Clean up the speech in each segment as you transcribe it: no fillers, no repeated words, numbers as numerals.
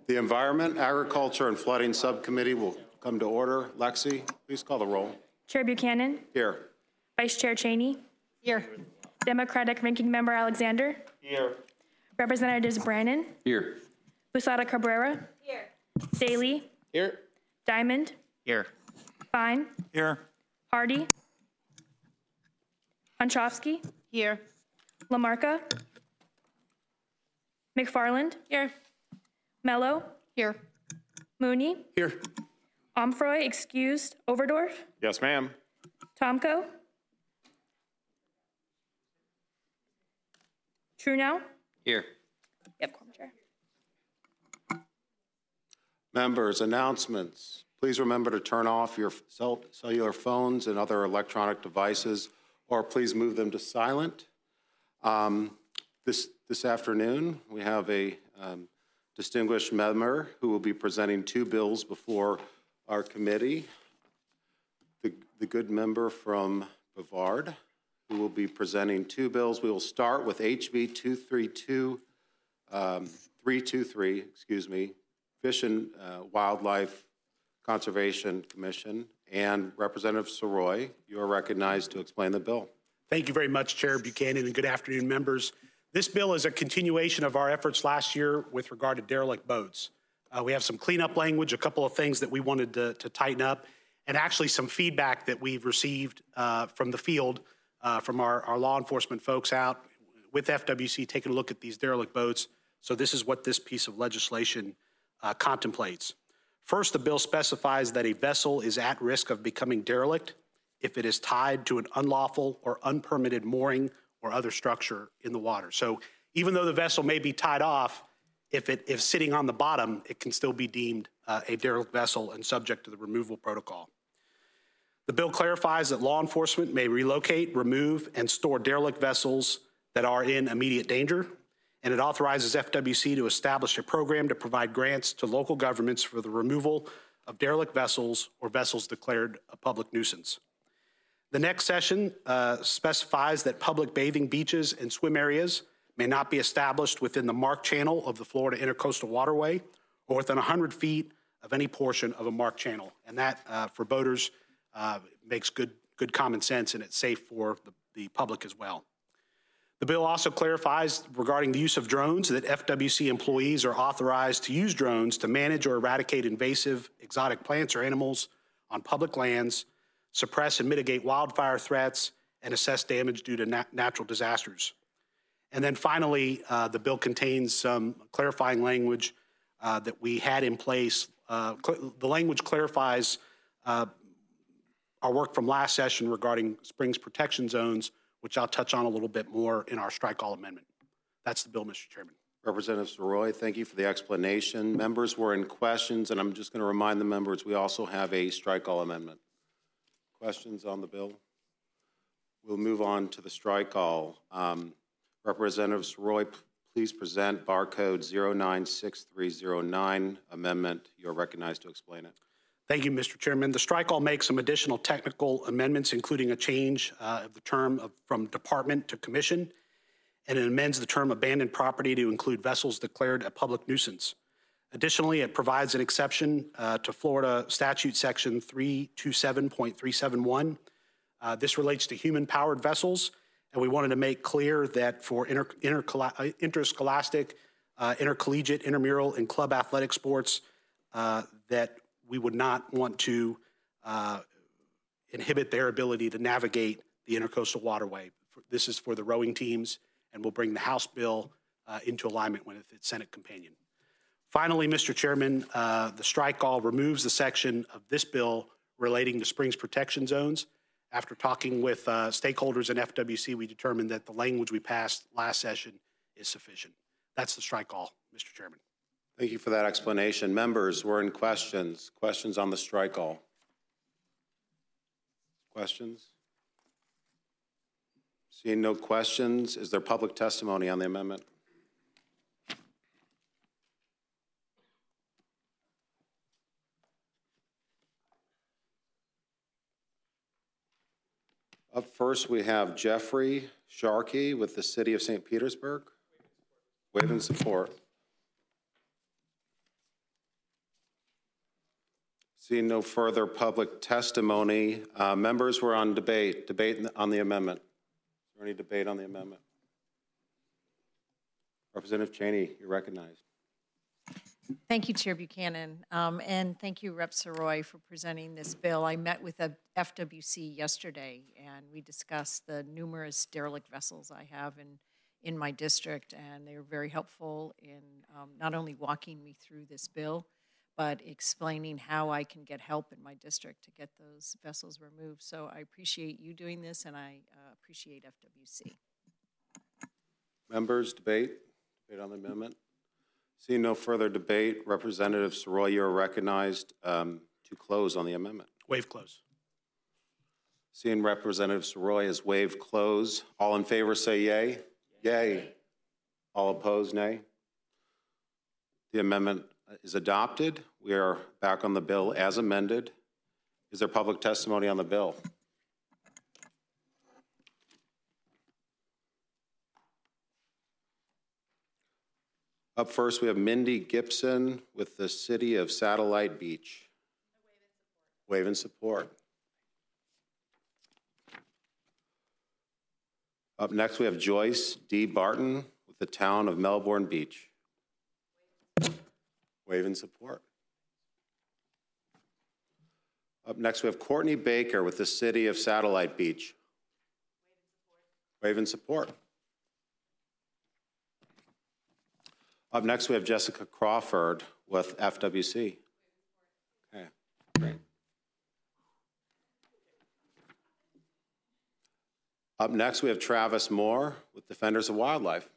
The Environment, Agriculture, and Flooding Subcommittee will come to order. Lexi, please call the roll. Chair Buchanan. Here. Vice Chair Cheney. Here. Democratic Ranking Member Alexander. Here. Representatives Brannan. Here. Busada Cabrera. Here. Daly. Here. Diamond. Here. Fine. Here. Hardy. Unchovsky. Here. Lamarca. McFarland. Here. Mello. Here. Mooney. Here. Omfroy excused. Overdorf. Yes, ma'am. Tomko. Truenow. Here. Yep, Quorum, Chair. Members, announcements. Please remember to turn off your cellular phones and other electronic devices, or please move them to silent. This afternoon, we have a distinguished member who will be presenting two bills before our committee. The good member from Brevard, who will be presenting two bills. We will start with HB 323, Fish and Wildlife Conservation Commission, and Representative Soroy, you are recognized to explain the bill. Thank you very much, Chair Buchanan, and good afternoon, members. This bill is a continuation of our efforts last year with regard to derelict boats. We have some cleanup language, a couple of things that we wanted to tighten up, and actually some feedback that we've received from the field, from our law enforcement folks out with FWC taking a look at these derelict boats. So this is what this piece of legislation contemplates. First, the bill specifies that a vessel is at risk of becoming derelict if it is tied to an unlawful or unpermitted mooring or other structure in the water. So even though the vessel may be tied off, if sitting on the bottom, it can still be deemed a derelict vessel and subject to the removal protocol. The bill clarifies that law enforcement may relocate, remove, and store derelict vessels that are in immediate danger, and it authorizes FWC to establish a program to provide grants to local governments for the removal of derelict vessels or vessels declared a public nuisance. The next section specifies that public bathing beaches and swim areas may not be established within the marked channel of the Florida Intercoastal Waterway or within 100 feet of any portion of a marked channel. And that, for boaters, makes good common sense, and it's safe for the public as well. The bill also clarifies regarding the use of drones that FWC employees are authorized to use drones to manage or eradicate invasive exotic plants or animals on public lands, suppress and mitigate wildfire threats, and assess damage due to natural disasters. And then finally, the bill contains some clarifying language that we had in place. The language clarifies our work from last session regarding springs protection zones, which I'll touch on a little bit more in our strike all amendment. That's the bill, Mr. Chairman. Representative Soroy, thank you for the explanation. Members were in questions, and I'm just going to remind the members we also have a strike all amendment. Questions on the bill? We'll move on to the strike all. Representative Soroy, please present bar code 096309 amendment. You're recognized to explain it. Thank you, Mr. Chairman. The strike all makes some additional technical amendments, including a change of the term from department to commission, and it amends the term abandoned property to include vessels declared a public nuisance. Additionally, it provides an exception to Florida statute section 327.371. This relates to human-powered vessels, and we wanted to make clear that for interscholastic, intercollegiate, intramural, and club athletic sports, that we would not want to inhibit their ability to navigate the intercoastal waterway. This is for the rowing teams, and we'll bring the House bill into alignment with its Senate companion. Finally, Mr. Chairman, the strike all removes the section of this bill relating to springs protection zones. After talking with stakeholders in FWC, we determined that the language we passed last session is sufficient. That's the strike all, Mr. Chairman. Thank you for that explanation. Members, we're in questions. Questions on the strike all? Questions? Seeing no questions, is there public testimony on the amendment? Up first, we have Jeffrey Sharkey with the City of St. Petersburg. Wave in support. Seeing no further public testimony, members were on debate on the amendment. Is there any debate on the amendment? Representative Cheney, you're recognized. Thank you, Chair Buchanan, and thank you, Rep. Saroy, for presenting this bill. I met with a FWC yesterday, and we discussed the numerous derelict vessels I have in my district, and they were very helpful in not only walking me through this bill, but explaining how I can get help in my district to get those vessels removed. So I appreciate you doing this, and I appreciate FWC. Members, debate on the amendment. Seeing no further debate, Representative Saroy, you are recognized to close on the amendment. Waive close. Seeing Representative Saroy has waived close. All in favor say yay. Yay. All opposed, nay. The amendment is adopted. We are back on the bill as amended. Is there public testimony on the bill? Up first, we have Mindy Gibson with the City of Satellite Beach. Wave in support. Up next, we have Joyce D. Barton with the Town of Melbourne Beach. Wave in support. Up next, we have Courtney Baker with the City of Satellite Beach. Wave in support. Up next, we have Jessica Crawford with FWC. Okay, great. Up next, we have Travis Moore with Defenders of Wildlife.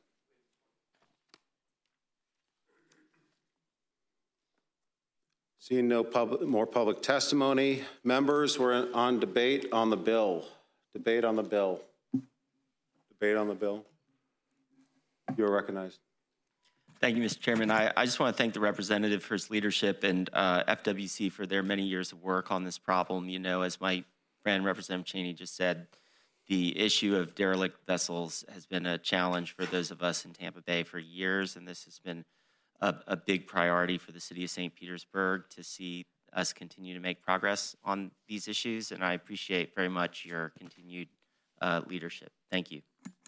Seeing no more public testimony, members, we're on debate on the bill. Debate on the bill. Debate on the bill. You are recognized. Thank you, Mr. Chairman. I just want to thank the representative for his leadership and FWC for their many years of work on this problem. You know, as my friend Representative Cheney just said, the issue of derelict vessels has been a challenge for those of us in Tampa Bay for years, and this has been a big priority for the city of St. Petersburg to see us continue to make progress on these issues, and I appreciate very much your continued leadership. Thank you.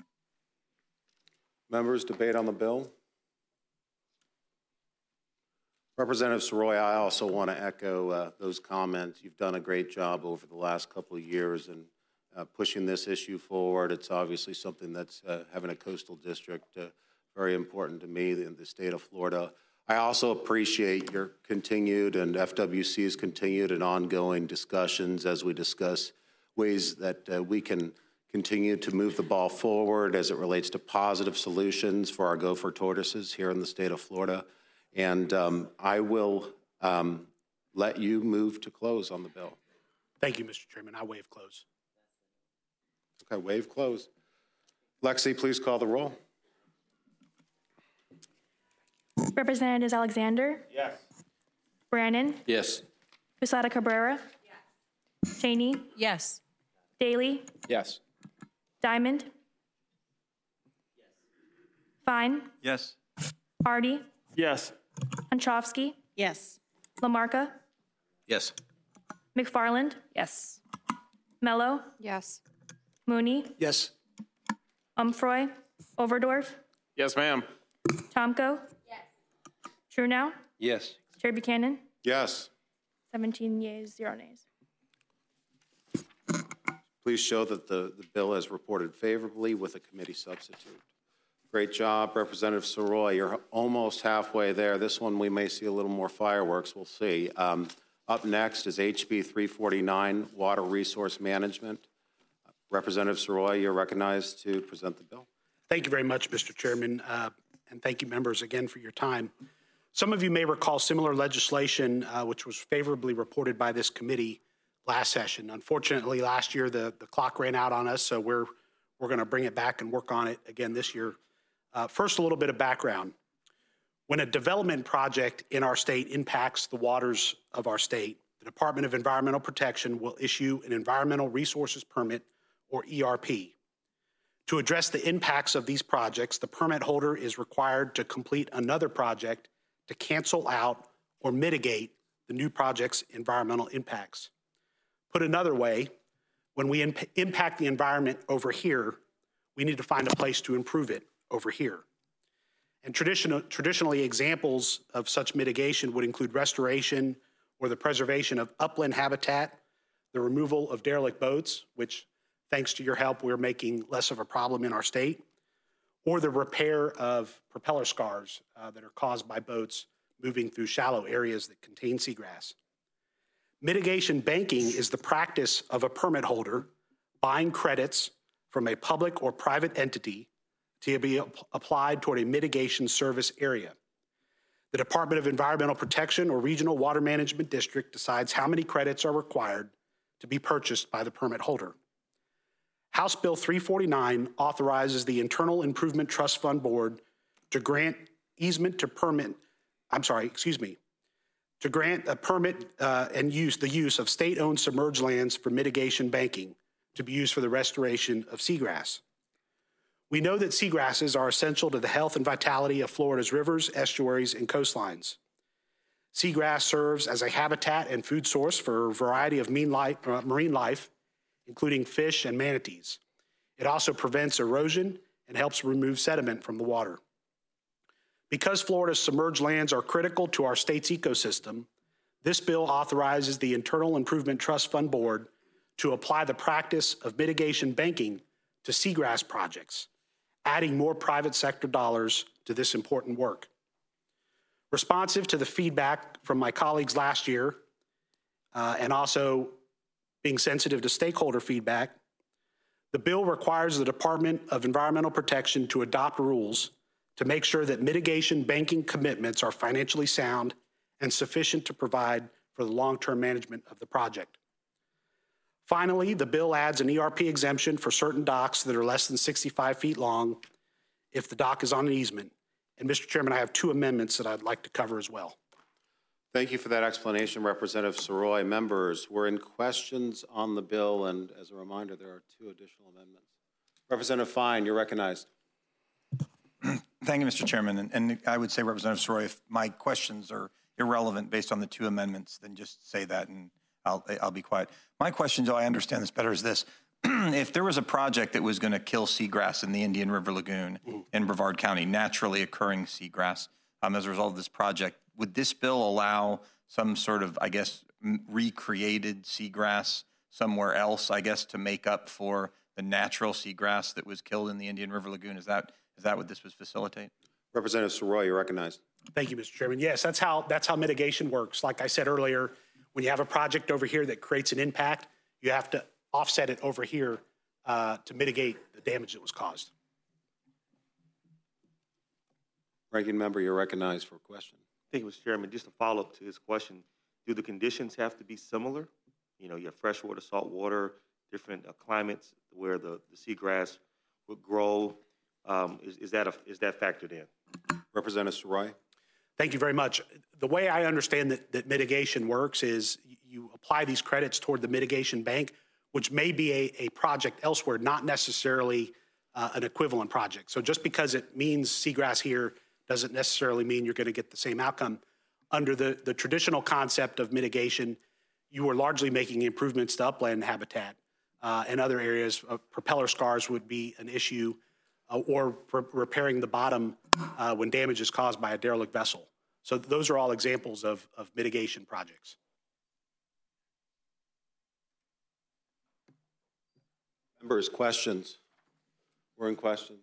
Members, debate on the bill. Representative Saroy, I also want to echo those comments. You've done a great job over the last couple of years in pushing this issue forward. It's obviously something that's, having a coastal district, very important to me in the state of Florida. I also appreciate your continued and FWC's continued and ongoing discussions as we discuss ways that we can continue to move the ball forward as it relates to positive solutions for our gopher tortoises here in the state of Florida. And I will let you move to close on the bill. Thank you, Mr. Chairman. I waive close. Okay, waive close. Lexi, please call the roll. Representatives Alexander? Yes. Brannan? Yes. Posada Cabrera? Yes. Cheney? Yes. Daly? Yes. Diamond? Yes. Fine? Yes. Hardy? Yes. Unchovsky? Yes. Lamarca? Yes. McFarland? Yes. Mello? Yes. Mooney? Yes. Umfroy? Overdorf? Yes, ma'am. Tomko? Yes. Truenow? Yes. Chair Buchanan? Yes. 17 yeas, 0 nays. Please show that the bill is reported favorably with a committee substitute. Great job, Representative Saroy. You're almost halfway there. This one we may see a little more fireworks. We'll see. Up next is HB 349, Water Resource Management. Representative Saroy, you're recognized to present the bill. Thank you very much, Mr. Chairman, and thank you, members, again for your time. Some of you may recall similar legislation which was favorably reported by this committee last session. Unfortunately, last year the clock ran out on us, so we're going to bring it back and work on it again this year. First, a little bit of background. When a development project in our state impacts the waters of our state, the Department of Environmental Protection will issue an Environmental Resources Permit, or ERP. To address the impacts of these projects, the permit holder is required to complete another project to cancel out or mitigate the new project's environmental impacts. Put another way, when we impact the environment over here, we need to find a place to improve it over here. And traditionally, examples of such mitigation would include restoration or the preservation of upland habitat, the removal of derelict boats, which, thanks to your help, we're making less of a problem in our state, or the repair of propeller scars that are caused by boats moving through shallow areas that contain seagrass. Mitigation banking is the practice of a permit holder buying credits from a public or private entity to be applied toward a mitigation service area. The Department of Environmental Protection or Regional Water Management District decides how many credits are required to be purchased by the permit holder. House Bill 349 authorizes the Internal Improvement Trust Fund Board to grant easement to permit, to grant a permit and the use of state-owned submerged lands for mitigation banking to be used for the restoration of seagrass. We know that seagrasses are essential to the health and vitality of Florida's rivers, estuaries, and coastlines. Seagrass serves as a habitat and food source for a variety of marine life, including fish and manatees. It also prevents erosion and helps remove sediment from the water. Because Florida's submerged lands are critical to our state's ecosystem, this bill authorizes the Internal Improvement Trust Fund Board to apply the practice of mitigation banking to seagrass projects, adding more private sector dollars to this important work. Responsive to the feedback from my colleagues last year, and also being sensitive to stakeholder feedback, the bill requires the Department of Environmental Protection to adopt rules to make sure that mitigation banking commitments are financially sound and sufficient to provide for the long-term management of the project. Finally, the bill adds an ERP exemption for certain docks that are less than 65 feet long if the dock is on an easement. And Mr. Chairman, I have two amendments that I'd like to cover as well. Thank you for that explanation, Representative Soroy. Members, we're in questions on the bill, and as a reminder, there are two additional amendments. Representative Fine, you're recognized. Thank you, Mr. Chairman. And I would say, Representative Soroy, if my questions are irrelevant based on the two amendments, then just say that and I'll be quiet. My question, though I understand this better, is this. If there was a project that was going to kill seagrass in the Indian River Lagoon in Brevard County, naturally occurring seagrass, as a result of this project, would this bill allow some sort of, I guess, recreated seagrass somewhere else, I guess, to make up for the natural seagrass that was killed in the Indian River Lagoon? Is that what this would facilitate? Representative Soroy, you're recognized. Thank you, Mr. Chairman. Yes, that's how mitigation works. Like I said earlier, when you have a project over here that creates an impact, you have to offset it over here to mitigate the damage that was caused. Ranking member, you're recognized for a question. Thank you, Mr. Chairman. Just a follow-up to his question. Do the conditions have to be similar? You know, you have freshwater, saltwater, different climates where the seagrass would grow. Is that factored in? Representative Soroy. Thank you very much. The way I understand that mitigation works is you apply these credits toward the mitigation bank, which may be a project elsewhere, not necessarily an equivalent project. So just because it means seagrass here doesn't necessarily mean you're going to get the same outcome. Under the traditional concept of mitigation, you are largely making improvements to upland habitat and other areas. Propeller scars would be an issue, or repairing the bottom when damage is caused by a derelict vessel. So those are all examples of mitigation projects. Members, questions? We're in questions.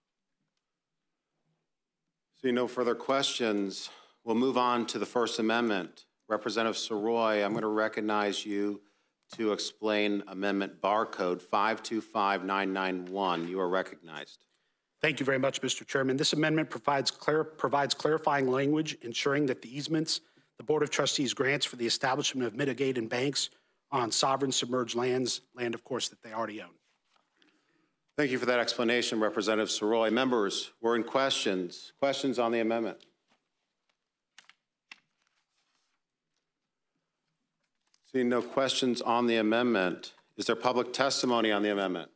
Seeing no further questions, we'll move on to the First Amendment. Representative Soroy, I'm going to recognize you to explain Amendment Barcode 525991. You are recognized. Thank you very much, Mr. Chairman. This amendment provides clarifying language ensuring that the easements the Board of Trustees grants for the establishment of mitigated banks on sovereign submerged land, of course, that they already own. Thank you for that explanation, Representative Soroy. Members, we're in questions. Questions on the amendment? Seeing no questions on the amendment, is there public testimony on the amendment?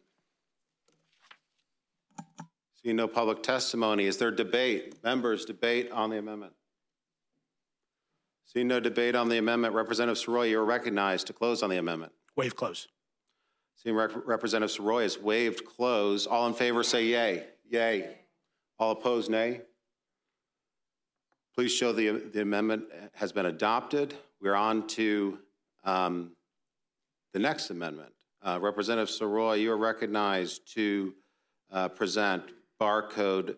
Seeing no public testimony, is there debate? Members, debate on the amendment. Seeing no debate on the amendment, Representative Soroy, you are recognized to close on the amendment. Waive close. Seeing Representative Soroy has waived close. All in favor say yay. Yay. All opposed, nay. Please show the amendment has been adopted. We're on to the next amendment. Representative Soroy, you are recognized to present barcode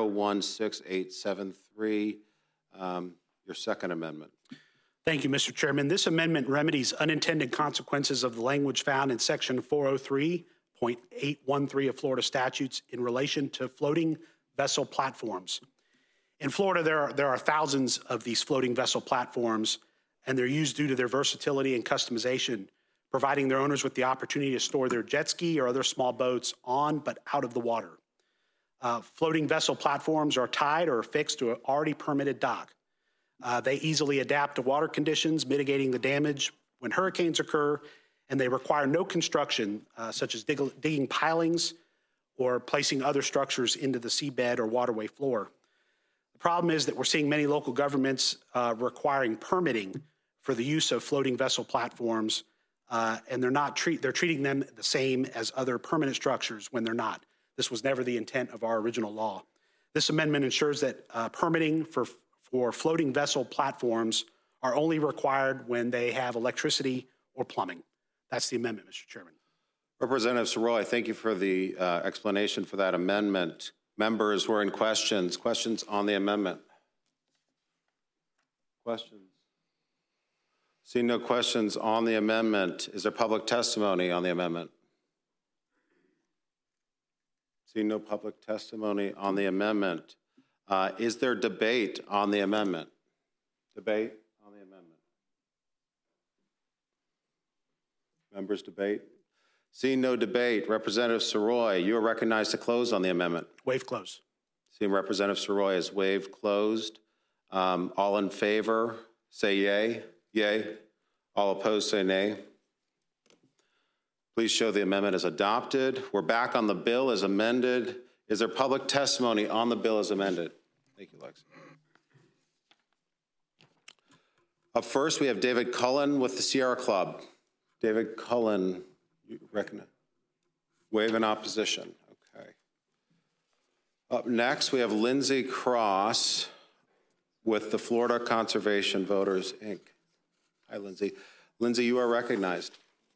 016873, your second amendment. Thank you, Mr. Chairman. This amendment remedies unintended consequences of the language found in Section 403.813 of Florida statutes in relation to floating vessel platforms. In Florida, there are thousands of these floating vessel platforms, and they're used due to their versatility and customization, providing their owners with the opportunity to store their jet ski or other small boats on but out of the water. Floating vessel platforms are tied or affixed to an already permitted dock. They easily adapt to water conditions, mitigating the damage when hurricanes occur, and they require no construction, such as digging pilings or placing other structures into the seabed or waterway floor. The problem is that we're seeing many local governments requiring permitting for the use of floating vessel platforms, and they're treating them the same as other permanent structures when they're not. This was never the intent of our original law. This amendment ensures that permitting for floating vessel platforms are only required when they have electricity or plumbing. That's the amendment, Mr. Chairman. Representative Soroy, thank you for the explanation for that amendment. Members were in questions. Questions on the amendment? Questions? Seeing no questions on the amendment, is there public testimony on the amendment? Seeing no public testimony on the amendment, is there debate on the amendment? Debate on the amendment. Members debate. Seeing no debate, Representative Soroy, you are recognized to close on the amendment. Waive close. Seeing Representative Soroy has waived closed. All in favor, say yay. Yay. All opposed, say nay. Please show the amendment is adopted. We're back on the bill as amended. Is there public testimony on the bill as amended? Thank you, Lex. Up first, we have David Cullen with the Sierra Club. David Cullen, you recognize? Waive in opposition. Okay. Up next, we have Lindsay Cross with the Florida Conservation Voters, Inc. Hi, Lindsay. Lindsay, you are recognized.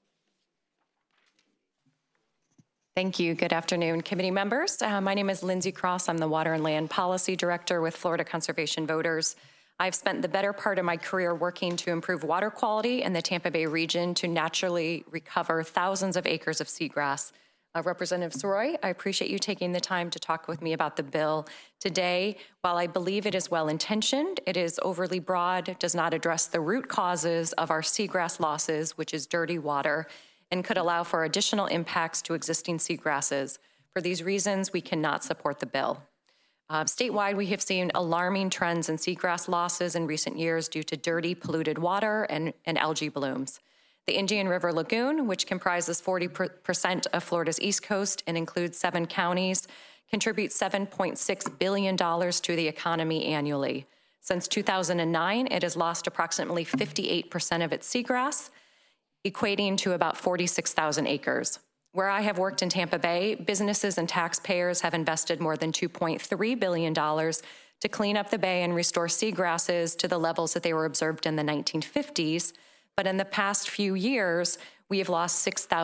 Thank you. Good afternoon, committee members. My name is Lindsay Cross. I'm the Water and Land Policy Director with Florida Conservation Voters. I've spent the better part of my career working to improve water quality in the Tampa Bay region to naturally recover thousands of acres of seagrass. Representative Soroy, I appreciate you taking the time to talk with me about the bill today. While I believe it is well-intentioned, it is overly broad, does not address the root causes of our seagrass losses, which is dirty water, and could allow for additional impacts to existing seagrasses. For these reasons, we cannot support the bill. Statewide, we have seen alarming trends in seagrass losses in recent years due to dirty, polluted water and algae blooms. The Indian River Lagoon, which comprises 40% of Florida's East Coast and includes 7 counties, contributes $7.6 billion to the economy annually. Since 2009, it has lost approximately 58% of its seagrass, equating to about 46,000 acres. Where I have worked in Tampa Bay, businesses and taxpayers have invested more than $2.3 billion to clean up the bay and restore seagrasses to the levels that they were observed in the 1950s. But in the past few years, we have lost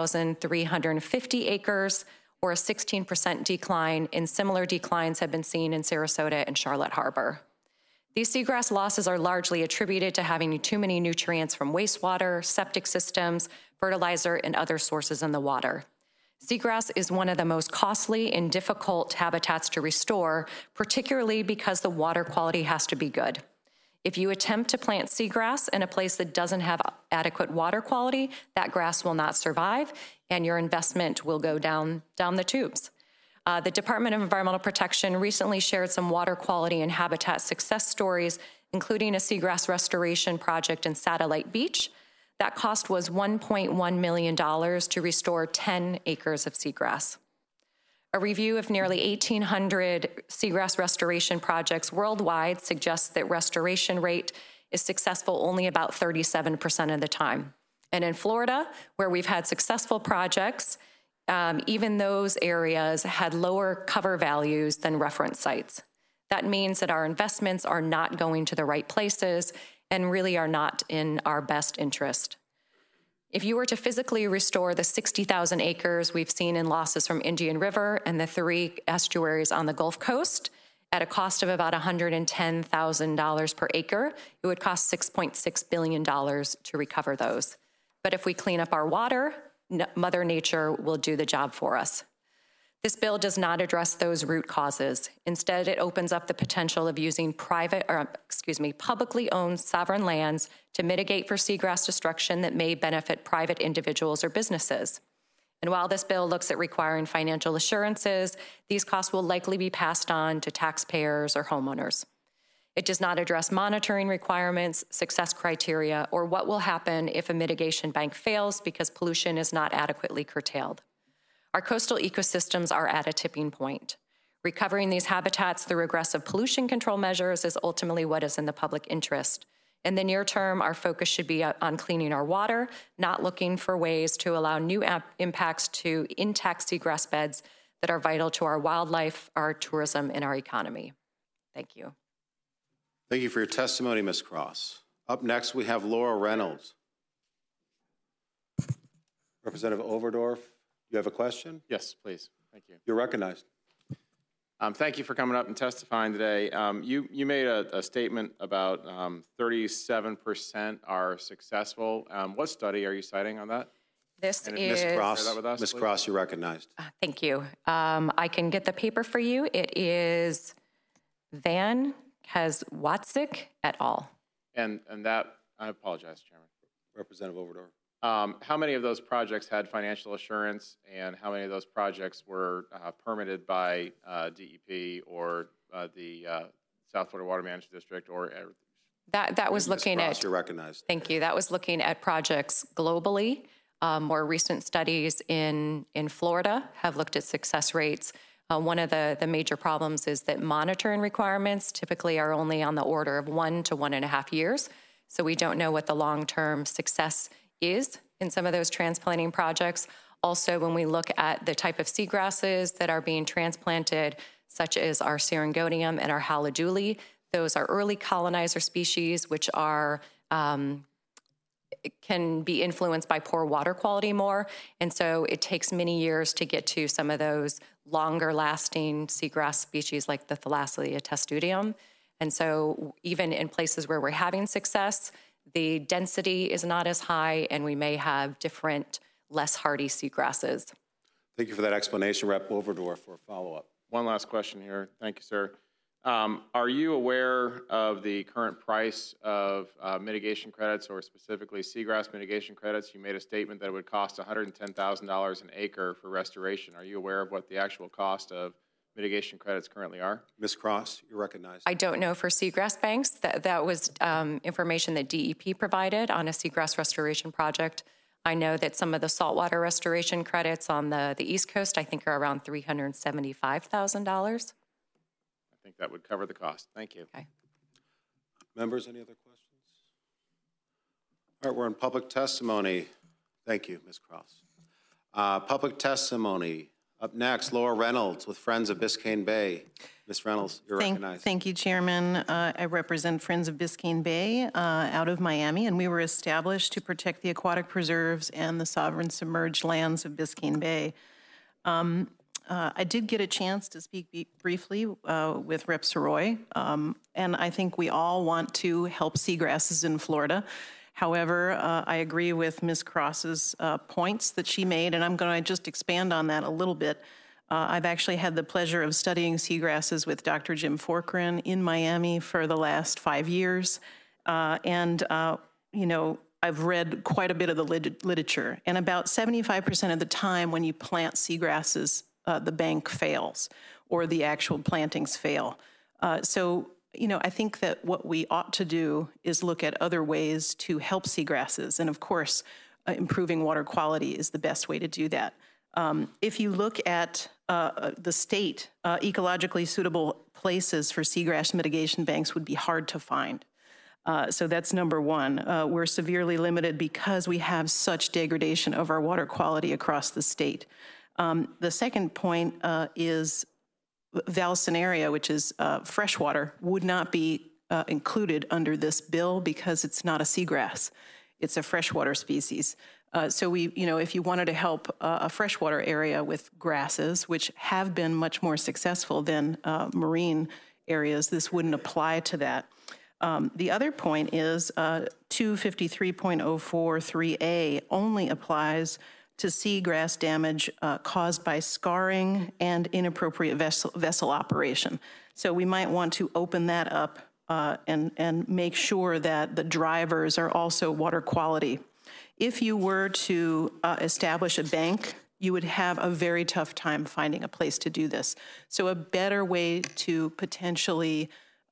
6,350 acres, or a 16% decline, and similar declines have been seen in Sarasota and Charlotte Harbor. These seagrass losses are largely attributed to having too many nutrients from wastewater, septic systems, fertilizer, and other sources in the water. Seagrass is one of the most costly and difficult habitats to restore, particularly because the water quality has to be good. If you attempt to plant seagrass in a place that doesn't have adequate water quality, that grass will not survive, and your investment will go down the tubes. The Department of Environmental Protection recently shared some water quality and habitat success stories, including a seagrass restoration project in Satellite Beach. That cost was $1.1 million to restore 10 acres of seagrass. A review of nearly 1,800 seagrass restoration projects worldwide suggests that restoration rate is successful only about 37% of the time. And in Florida, where we've had successful projects, even those areas had lower cover values than reference sites. That means that our investments are not going to the right places and really are not in our best interest. If you were to physically restore the 60,000 acres we've seen in losses from Indian River and the 3 estuaries on the Gulf Coast at a cost of about $110,000 per acre, it would cost $6.6 billion to recover those. But if we clean up our water, Mother Nature will do the job for us. This bill does not address those root causes. Instead, it opens up the potential of using publicly owned sovereign lands to mitigate for seagrass destruction that may benefit private individuals or businesses. And while this bill looks at requiring financial assurances, these costs will likely be passed on to taxpayers or homeowners. It does not address monitoring requirements, success criteria, or what will happen if a mitigation bank fails because pollution is not adequately curtailed. Our coastal ecosystems are at a tipping point. Recovering these habitats through aggressive pollution control measures is ultimately what is in the public interest. In the near term, our focus should be on cleaning our water, not looking for ways to allow new impacts to intact seagrass beds that are vital to our wildlife, our tourism, and our economy. Thank you. Thank you for your testimony, Ms. Cross. Up next, we have Laura Reynolds. Representative Overdorf, you have a question? Yes, please. Thank you. You're recognized. Thank you for coming up and testifying today. You made a statement about 37% are successful. What study are you citing on that? This And is... Ms. Cross, Share that with us, Ms. please. Cross, you're recognized. Thank you. I can get the paper for you. It is Van Kazwatzik et al. And that, I apologize, Chairman. Representative Overdorf. How many of those projects had financial assurance, and how many of those projects were permitted by DEP or the South Florida Water Management District or... That was looking Ms. Cross, at... you're recognized. Thank you. That was looking at projects globally. More recent studies in Florida have looked at success rates. One of the major problems is that monitoring requirements typically are only on the order of 1 to 1.5 years. So we don't know what the long-term success is in some of those transplanting projects. Also, when we look at the type of seagrasses that are being transplanted, such as our Syringonium and our Haliduli, those are early colonizer species, which are can be influenced by poor water quality more. And so it takes many years to get to some of those longer lasting seagrass species like the Thalassolia testudium. And so even in places where we're having success, the density is not as high and we may have different, less hardy seagrasses. Thank you for that explanation. Rep. Overdorf for a follow-up. One last question here. Thank you, sir. Are you aware of the current price of mitigation credits, or specifically seagrass mitigation credits? You made a statement that it would cost $110,000 an acre for restoration. Are you aware of what the actual cost of mitigation credits currently are? Ms. Cross, you're recognized. I don't know for seagrass banks. That was information that DEP provided on a seagrass restoration project. I know that some of the saltwater restoration credits on the East Coast, I think, are around $375,000. I think that would cover the cost. Thank you. Okay. Members, any other questions? All right, we're in public testimony. Thank you, Ms. Cross. Public testimony. Up next, Laura Reynolds with Friends of Biscayne Bay. Ms. Reynolds, you're recognized. Thank you, Chairman. I represent Friends of Biscayne Bay out of Miami, and we were established to protect the aquatic preserves and the sovereign submerged lands of Biscayne Bay. I did get a chance to speak briefly with Rep. Soroy, and I think we all want to help seagrasses in Florida. However, I agree with Ms. Cross's points that she made, and I'm going to just expand on that a little bit. I've actually had the pleasure of studying seagrasses with Dr. Jim Forkran in Miami for the last 5 years, and you know, I've read quite a bit of the literature, and about 75% of the time when you plant seagrasses, the bank fails or the actual plantings fail. So, you know, I think that what we ought to do is look at other ways to help seagrasses. And of course, improving water quality is the best way to do that. If you look at the state, ecologically suitable places for seagrass mitigation banks would be hard to find. So that's number one. We're severely limited because we have such degradation of our water quality across the state. The second point is Valsenaria, which is freshwater, would not be included under this bill because it's not a seagrass. It's a freshwater species. So if you wanted to help a freshwater area with grasses, which have been much more successful than marine areas, this wouldn't apply to that. The other point is 253.043A only applies to seagrass damage caused by scarring and inappropriate vessel operation. So we might want to open that up and make sure that the drivers are also water quality. If you were to establish a bank, you would have a very tough time finding a place to do this. So a better way to potentially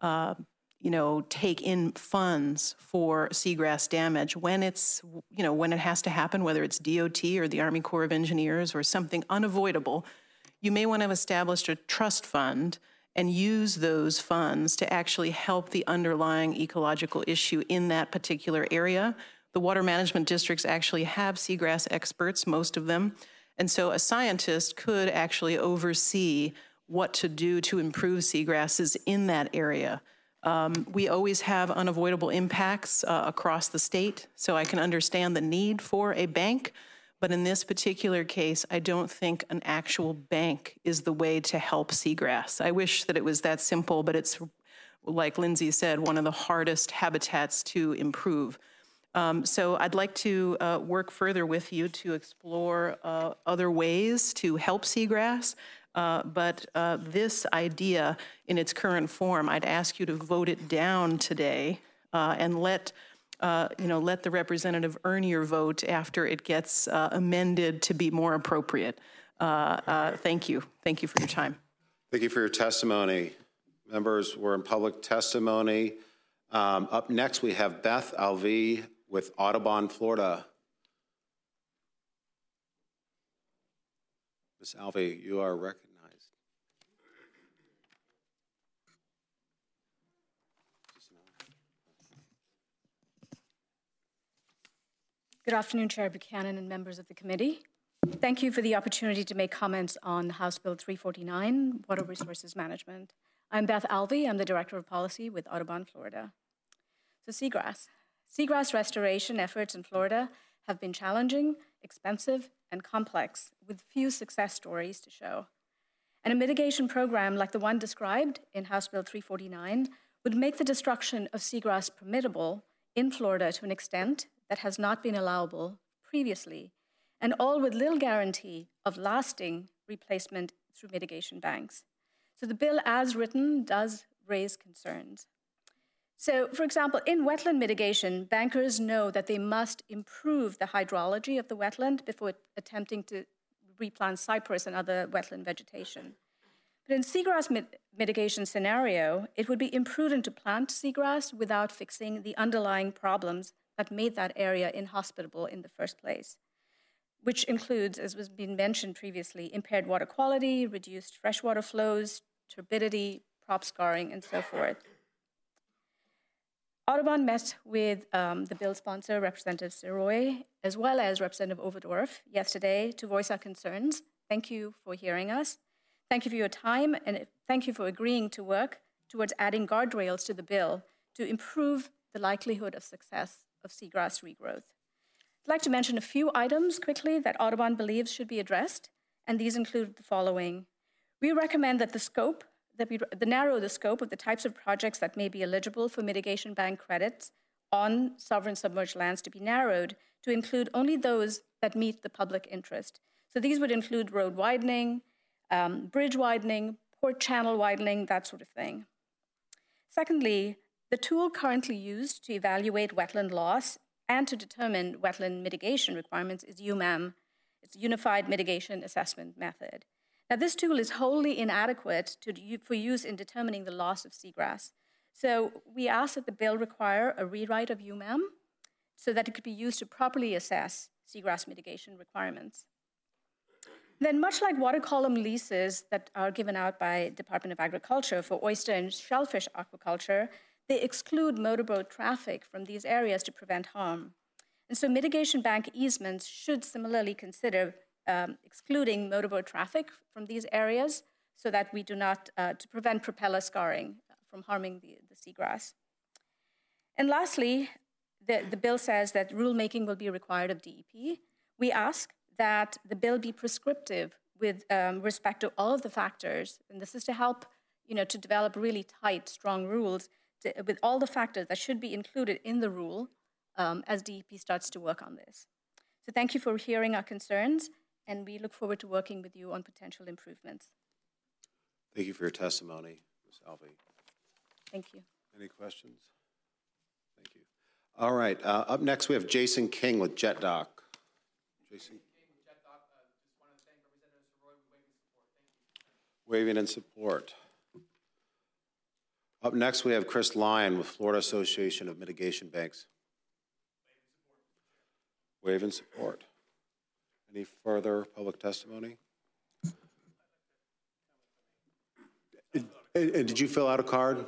take in funds for seagrass damage when it's, when it has to happen, whether it's DOT or the Army Corps of Engineers or something unavoidable, you may want to establish a trust fund and use those funds to actually help the underlying ecological issue in that particular area. The water management districts actually have seagrass experts, most of them. And so a scientist could actually oversee what to do to improve seagrasses in that area. We always have unavoidable impacts across the state, so I can understand the need for a bank, but in this particular case, I don't think an actual bank is the way to help seagrass. I wish that it was that simple, but it's, like Lindsay said, one of the hardest habitats to improve. So I'd like to work further with you to explore other ways to help seagrass. But this idea in its current form, I'd ask you to vote it down today and let the representative earn your vote after it gets amended to be more appropriate. Thank you. Thank you for your time. Thank you for your testimony. Members, we're in public testimony. Up next, we have Beth Alvey with Audubon, Florida. Ms. Alvey, you are recognized. Good afternoon, Chair Buchanan and members of the committee. Thank you for the opportunity to make comments on House Bill 349, Water Resources Management. I'm Beth Alvey. I'm the Director of Policy with Audubon, Florida. So seagrass. Seagrass restoration efforts in Florida have been challenging, expensive, and complex, with few success stories to show. And a mitigation program like the one described in House Bill 349 would make the destruction of seagrass permittable in Florida to an extent that has not been allowable previously, and all with little guarantee of lasting replacement through mitigation banks. So the bill as written does raise concerns. So, for example, in wetland mitigation, bankers know that they must improve the hydrology of the wetland before attempting to replant cypress and other wetland vegetation. But in seagrass mitigation scenario, it would be imprudent to plant seagrass without fixing the underlying problems that made that area inhospitable in the first place, which includes, as was been mentioned previously, impaired water quality, reduced freshwater flows, turbidity, prop scarring, and so forth. Audubon met with the bill sponsor, Representative Siroy, as well as Representative Overdorf yesterday to voice our concerns. Thank you for hearing us. Thank you for your time, and thank you for agreeing to work towards adding guardrails to the bill to improve the likelihood of success of seagrass regrowth. I'd like to mention a few items quickly that Audubon believes should be addressed, and these include the following. We recommend that narrow the scope of the types of projects that may be eligible for mitigation bank credits on sovereign submerged lands to be narrowed to include only those that meet the public interest. So these would include road widening, bridge widening, port channel widening, that sort of thing. Secondly, the tool currently used to evaluate wetland loss and to determine wetland mitigation requirements is UMAM. It's Unified Mitigation Assessment Method. Now, this tool is wholly inadequate for use in determining the loss of seagrass. So we ask that the bill require a rewrite of UMAM so that it could be used to properly assess seagrass mitigation requirements. Then, much like water column leases that are given out by Department of Agriculture for oyster and shellfish aquaculture, they exclude motorboat traffic from these areas to prevent harm. And so mitigation bank easements should similarly consider excluding motorboat traffic from these areas so that we do not, to prevent propeller scarring from harming the seagrass. And lastly, the bill says that rulemaking will be required of DEP. We ask that the bill be prescriptive with respect to all of the factors, and this is to help, to develop really tight, strong rules with all the factors that should be included in the rule as DEP starts to work on this. So thank you for hearing our concerns, and we look forward to working with you on potential improvements. Thank you for your testimony, Ms. Alvey. Thank you. Any questions? Thank you. All right, up next we have Jason King with JetDoc. Jason. Waving in support. Up next, we have Chris Lyon with Florida Association of Mitigation Banks. Wave in support. Any further public testimony? And did you fill out a card?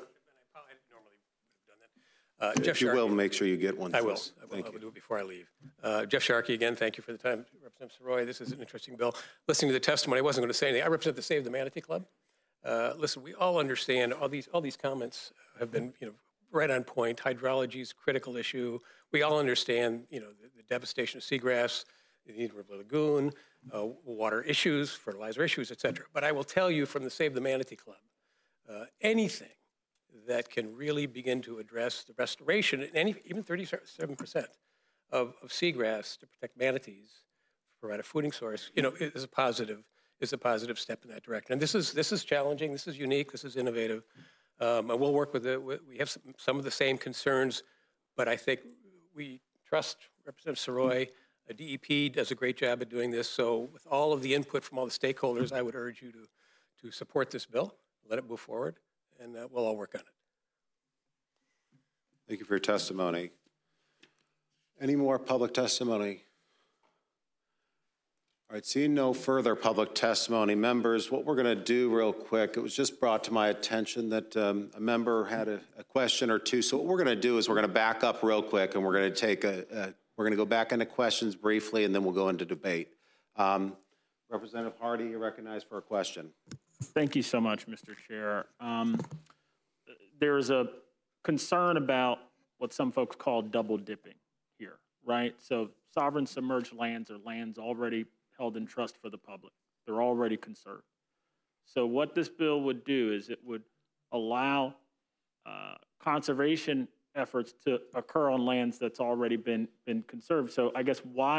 Jeff If you Sharkey. will, make sure you get one. I will. please. I will. Thank I will you. do it before I leave. Jeff Sharkey again. Thank you for the time, Representative Soroy. This is an interesting bill. Listening to the testimony, I wasn't going to say anything. I represent the Save the Manatee Club. Listen, we all understand all these comments have been, right on point. Hydrology is a critical issue. We all understand, the devastation of seagrass, the Indian River Lagoon, water issues, fertilizer issues, et cetera. But I will tell you from the Save the Manatee Club, anything that can really begin to address the restoration, and even 37% of seagrass to protect manatees, provide a fooding source, is a positive step in that direction. And this is challenging. This is unique. This is innovative. And we'll work with it. We have some of the same concerns, but I think we trust Representative Soroy. DEP does a great job at doing this. So with all of the input from all the stakeholders, I would urge you to support this bill, let it move forward, and we'll all work on it. Thank you for your testimony. Any more public testimony? All right, seeing no further public testimony, members, what we're going to do real quick, it was just brought to my attention that a member had a question or two. So what we're going to do is we're going to back up real quick, and we're going to take we're going to go back into questions briefly, and then we'll go into debate. Representative Hardy, you're recognized for a question. Thank you so much, Mr. Chair. There is a concern about what some folks call double dipping here, right? So sovereign submerged lands are lands already held in trust for the public. They're already conserved. So what this bill would do is it would allow conservation efforts to occur on lands that's already been conserved. So I guess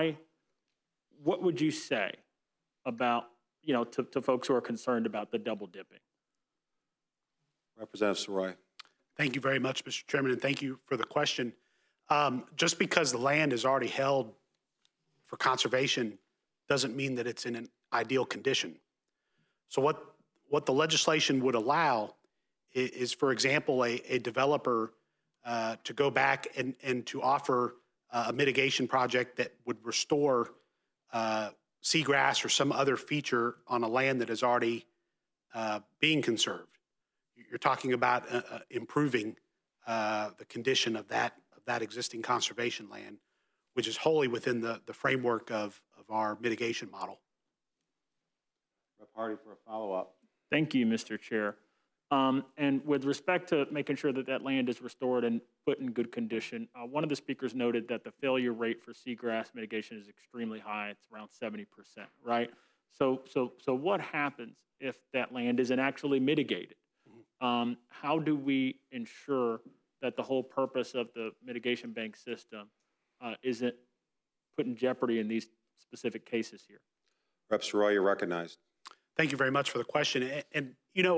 what would you say about, to folks who are concerned about the double dipping? Representative Soroy. Thank you very much, Mr. Chairman, and thank you for the question. Just because the land is already held for conservation doesn't mean that it's in an ideal condition. So what the legislation would allow is, for example, a developer to go back and to offer a mitigation project that would restore seagrass or some other feature on a land that is already being conserved. You're talking about improving the condition of that existing conservation land, which is wholly within the framework of our mitigation model. Rep. Hardy for a follow-up. Thank you, Mr. Chair. And with respect to making sure that that land is restored and put in good condition, one of the speakers noted that the failure rate for seagrass mitigation is extremely high. It's around 70%, right? So what happens if that land isn't actually mitigated? How do we ensure that the whole purpose of the mitigation bank system isn't put in jeopardy in these specific cases here? Rep. Soroy, you're recognized. Thank you very much for the question. And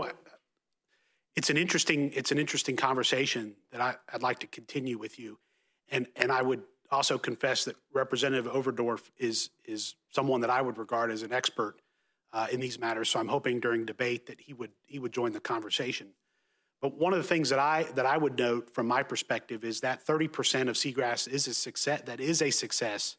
it's an interesting conversation that I'd like to continue with you. And I would also confess that Representative Overdorf is someone that I would regard as an expert in these matters. So I'm hoping during debate that he would join the conversation. But one of the things that I would note from my perspective is that 30% of seagrass is a success. That is a success.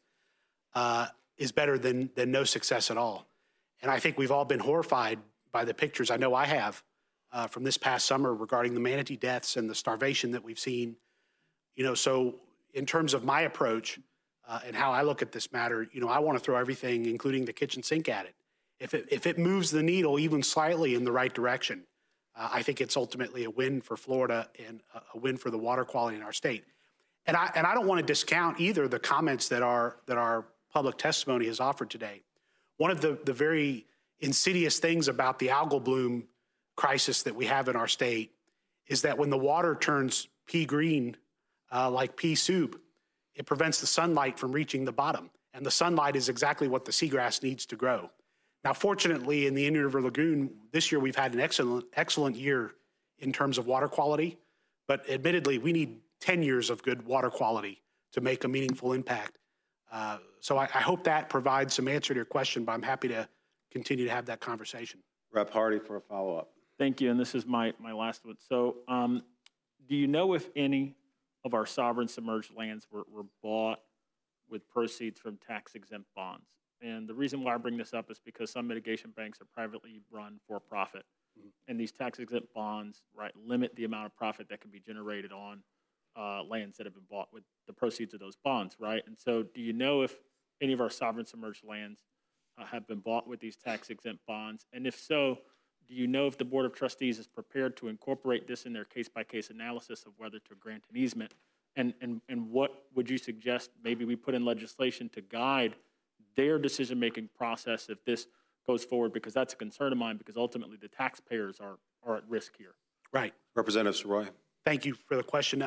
Is better than no success at all. And I think we've all been horrified by the pictures. I know I have from this past summer regarding the manatee deaths and the starvation that we've seen. So in terms of my approach and how I look at this matter, I want to throw everything, including the kitchen sink, at it. If it moves the needle even slightly in the right direction, I think it's ultimately a win for Florida and a win for the water quality in our state. And I don't want to discount either the comments that our public testimony has offered today. One of the very insidious things about the algal bloom crisis that we have in our state is that when the water turns pea green, like pea soup, it prevents the sunlight from reaching the bottom. And the sunlight is exactly what the seagrass needs to grow. Now, fortunately, in the Indian River Lagoon, this year we've had an excellent year in terms of water quality. But admittedly, we need 10 years of good water quality to make a meaningful impact. So I hope that provides some answer to your question, but I'm happy to continue to have that conversation. Rep. Hardy for a follow-up. Thank you, and this is my last one. So do you know if any of our sovereign submerged lands were bought with proceeds from tax-exempt bonds? And the reason why I bring this up is because some mitigation banks are privately run for profit. And these tax-exempt bonds, limit the amount of profit that can be generated on lands that have been bought with the proceeds of those bonds, right? And so do you know if any of our sovereign submerged lands have been bought with these tax-exempt bonds? And if so, do you know if the Board of Trustees is prepared to incorporate this in their case-by-case analysis of whether to grant an easement? And what would you suggest maybe we put in legislation to guide their decision-making process if this goes forward? Because that's a concern of mine, because ultimately the taxpayers are at risk here. Right. Representative Soroy. Thank you for the question.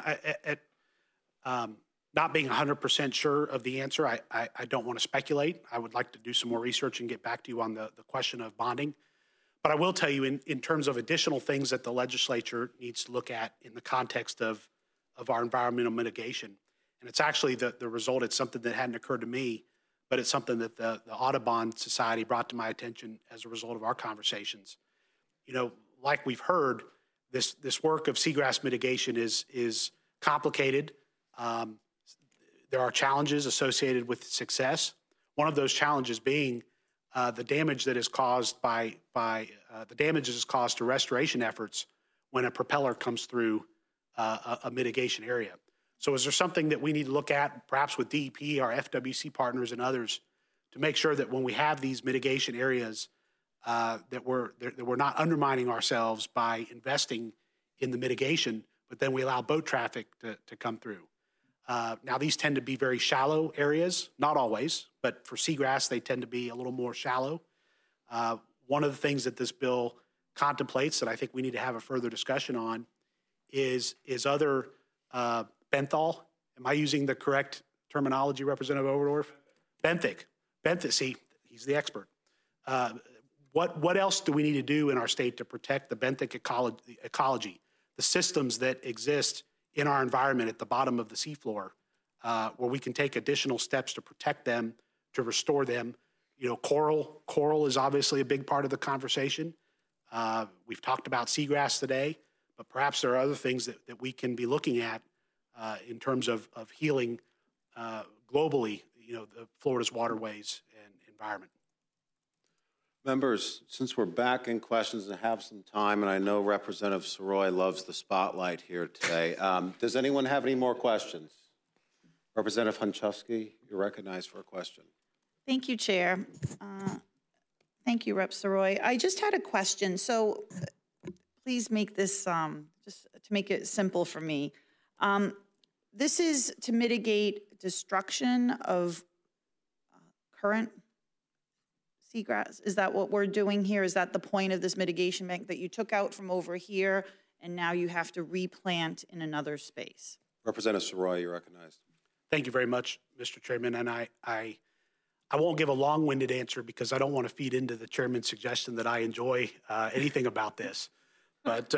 Not being 100% sure of the answer, I don't want to speculate. I would like to do some more research and get back to you on the question of bonding. But I will tell you in terms of additional things that the legislature needs to look at in the context of our environmental mitigation. And it's actually the result, it's something that hadn't occurred to me, but it's something that the Audubon Society brought to my attention as a result of our conversations. Like we've heard, this work of seagrass mitigation is complicated. There are challenges associated with success. One of those challenges being the damage that is caused the damage that is caused to restoration efforts when a propeller comes through a mitigation area. So is there something that we need to look at, perhaps with DEP, our FWC partners and others, to make sure that when we have these mitigation areas, that we're not undermining ourselves by investing in the mitigation, but then we allow boat traffic to come through? Now, these tend to be very shallow areas, not always, but for seagrass, they tend to be a little more shallow. One of the things that this bill contemplates that I think we need to have a further discussion on is other benthol. Am I using the correct terminology, Representative Overdorf? Benthic, see, he's the expert. What else do we need to do in our state to protect the benthic ecology, the systems that exist in our environment at the bottom of the seafloor, where we can take additional steps to protect them, to restore them? Coral is obviously a big part of the conversation. We've talked about seagrass today, but perhaps there are other things that we can be looking at in terms of healing globally, the Florida's waterways and environment. Members, since we're back in questions and have some time, and I know Representative Soroy loves the spotlight here today, does anyone have any more questions? Representative Hunchowski, you're recognized for a question. Thank you, Chair. Thank you, Rep. Soroy. I just had a question. So please make this, just to make it simple for me. This is to mitigate destruction of current seagrass. Is that what we're doing here? Is that the point of this mitigation bank, that you took out from over here and now you have to replant in another space? Representative Soroy, you're recognized. Thank you very much, Mr. Chairman. And I won't give a long-winded answer because I don't want to feed into the chairman's suggestion that I enjoy anything about this. But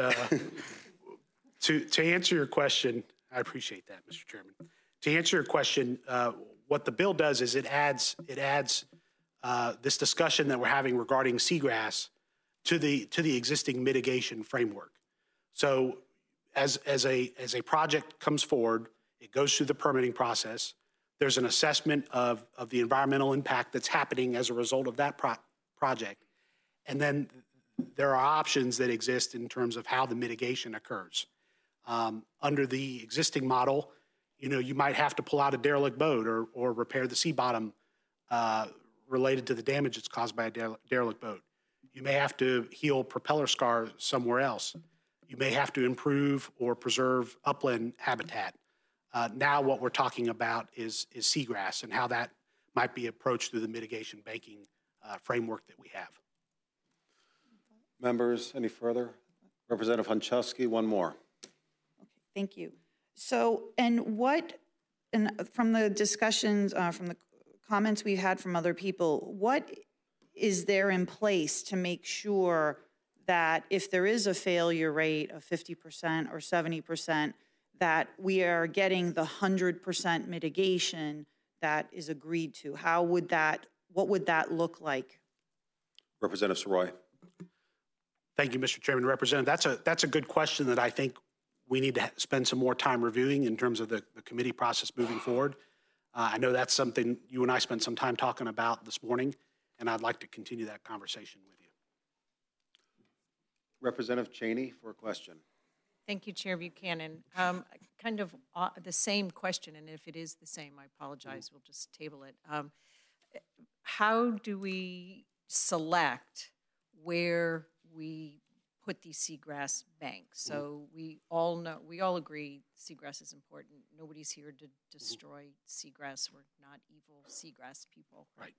to answer your question, I appreciate that, Mr. Chairman. To answer your question, what the bill does is it adds this discussion that we're having regarding seagrass to the existing mitigation framework. So as a project comes forward, it goes through the permitting process. There's an assessment of the environmental impact that's happening as a result of that project. And then there are options that exist in terms of how the mitigation occurs. Under the existing model, you might have to pull out a derelict boat or repair the sea bottom related to the damage that's caused by a derelict boat. You may have to heal propeller scars somewhere else. You may have to improve or preserve upland habitat. Now what we're talking about is seagrass and how that might be approached through the mitigation banking framework that we have. Members, any further? Representative Hunchowski, one more. Thank you. So, and from the discussions, from the comments we had from other people, what is there in place to make sure that if there is a failure rate of 50% or 70%, that we are getting the 100% mitigation that is agreed to? What would that look like? Representative Saroy. Thank you, Mr. Chairman. Representative, that's a good question that I think we need to spend some more time reviewing in terms of the committee process moving forward. I know that's something you and I spent some time talking about this morning, and I'd like to continue that conversation with you. Representative Cheney for a question. Thank you, Chair Buchanan. Kind of the same question, and if it is the same, I apologize. We'll just table it. How do we select where we put these seagrass banks? So we all agree seagrass is important. Nobody's here to destroy seagrass. We're not evil seagrass people. Right.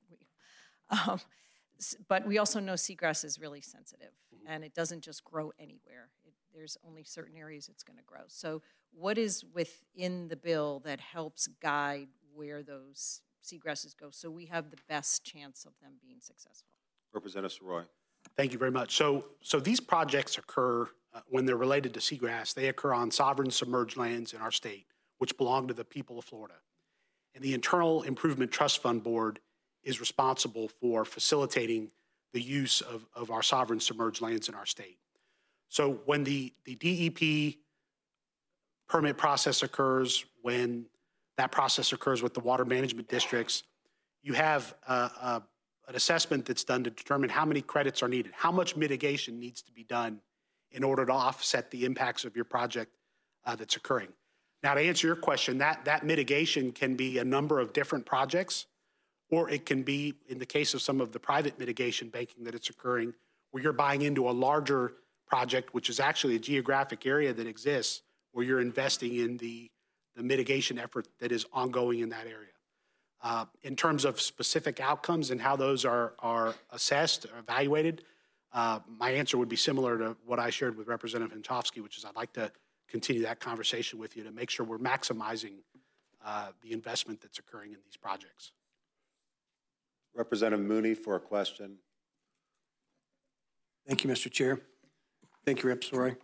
But we also know seagrass is really sensitive, and it doesn't just grow anywhere. There's only certain areas it's going to grow. So what is within the bill that helps guide where those seagrasses go so we have the best chance of them being successful? Representative Saroy. Thank you very much. So these projects occur when they're related to seagrass. They occur on sovereign submerged lands in our state, which belong to the people of Florida. And the Internal Improvement Trust Fund Board is responsible for facilitating the use of our sovereign submerged lands in our state. So when the DEP permit process occurs, when that process occurs with the water management districts, you have an assessment that's done to determine how many credits are needed, how much mitigation needs to be done in order to offset the impacts of your project that's occurring. Now, to answer your question, that mitigation can be a number of different projects, or it can be, in the case of some of the private mitigation banking that it's occurring, where you're buying into a larger project, which is actually a geographic area that exists, where you're investing in the mitigation effort that is ongoing in that area. In terms of specific outcomes and how those are assessed or evaluated, my answer would be similar to what I shared with Representative Hunchowski, which is I'd like to continue that conversation with you to make sure we're maximizing the investment that's occurring in these projects. Representative Mooney for a question. Thank you, Mr. Chair. Thank you, Rep. Saroy.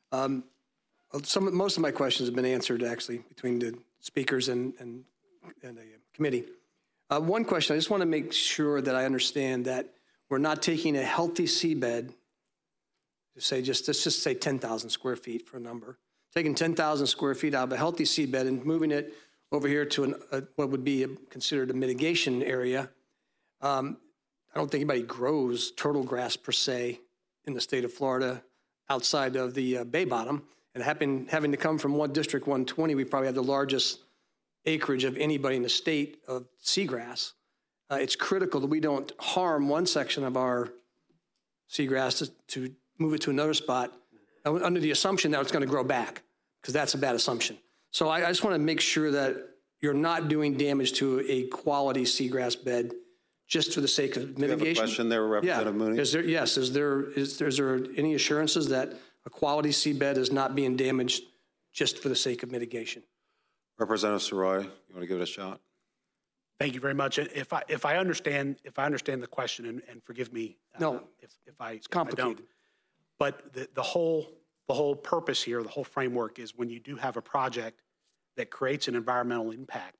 Most of my questions have been answered, actually, between the speakers and the committee. One question, I just want to make sure that I understand that we're not taking a healthy seabed, let's just say 10,000 square feet for a number, taking 10,000 square feet out of a healthy seabed and moving it over here to what would be considered a mitigation area. I don't think anybody grows turtle grass per se in the state of Florida outside of the Bay Bottom. And having to come from District 120, we probably have the largest acreage of anybody in the state of seagrass. It's critical that we don't harm one section of our seagrass to move it to another spot under the assumption that it's going to grow back, because that's a bad assumption. So I just want to make sure that you're not doing damage to a quality seagrass bed just for the sake of mitigation. You have a question there, Representative Mooney? Is there any assurances that a quality seabed is not being damaged just for the sake of mitigation? Representative Saroy, you want to give it a shot? Thank you very much. If I understand the question, and forgive me, no, if I complicated. don't, but the whole purpose here, the whole framework is when you do have a project that creates an environmental impact,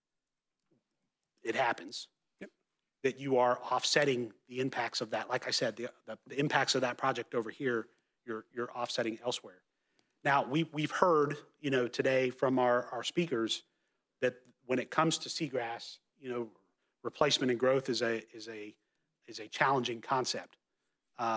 it happens. Yep. That you are offsetting the impacts of that. Like I said, the impacts of that project over here, you're offsetting elsewhere. Now we've heard, today from our speakers that when it comes to seagrass, replacement and growth is a challenging concept.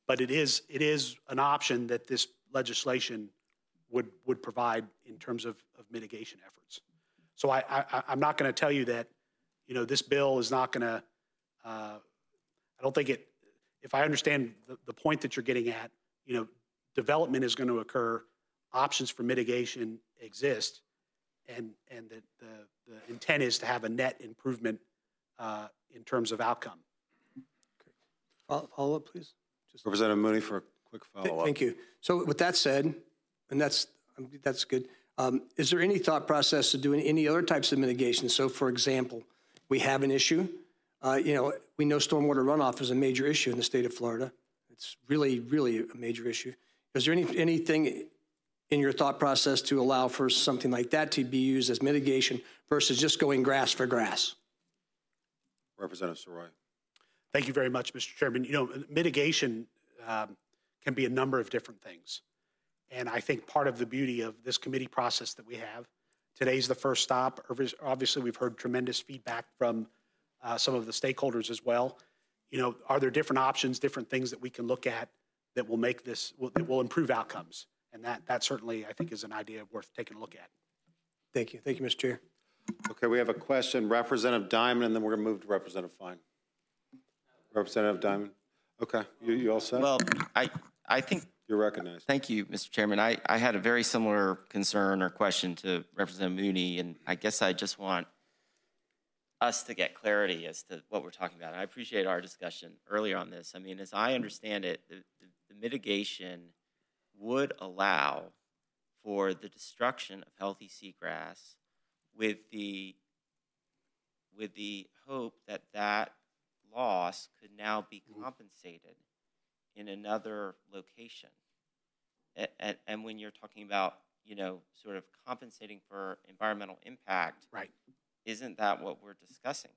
but it is an option that this legislation would provide in terms of mitigation efforts. So I'm not going to tell you that, this bill is not going to, I don't think it, if I understand the point that you're getting at, development is going to occur, options for mitigation exist, and that the intent is to have a net improvement in terms of outcome. Follow up, please. Representative Mooney for a quick follow-up. Thank you. So with that said, and that's good, is there any thought process to doing any other types of mitigation? So for example, we have an issue. We know stormwater runoff is a major issue in the state of Florida. It's really, really a major issue. Is there anything in your thought process to allow for something like that to be used as mitigation versus just going grass for grass? Representative Saroy. Thank you very much, Mr. Chairman. Mitigation can be a number of different things. And I think part of the beauty of this committee process that we have, today's the first stop. Obviously, we've heard tremendous feedback from some of the stakeholders as well. Are there different options, different things that we can look at that will make this, that will improve outcomes? And that certainly, I think, is an idea worth taking a look at. Thank you. Thank you, Mr. Chair. Okay, we have a question, Representative Diamond, and then we're going to move to Representative Fine. Representative Diamond. Okay, you all set? Well, I think you're recognized. Thank you, Mr. Chairman. I had a very similar concern or question to Representative Mooney, and I guess I just want us to get clarity as to what we're talking about. And I appreciate our discussion earlier on this. I mean, as I understand it, the mitigation would allow for the destruction of healthy seagrass with the hope that that loss could now be compensated in another location. And when you're talking about, sort of compensating for environmental impact, right? Isn't that what we're discussing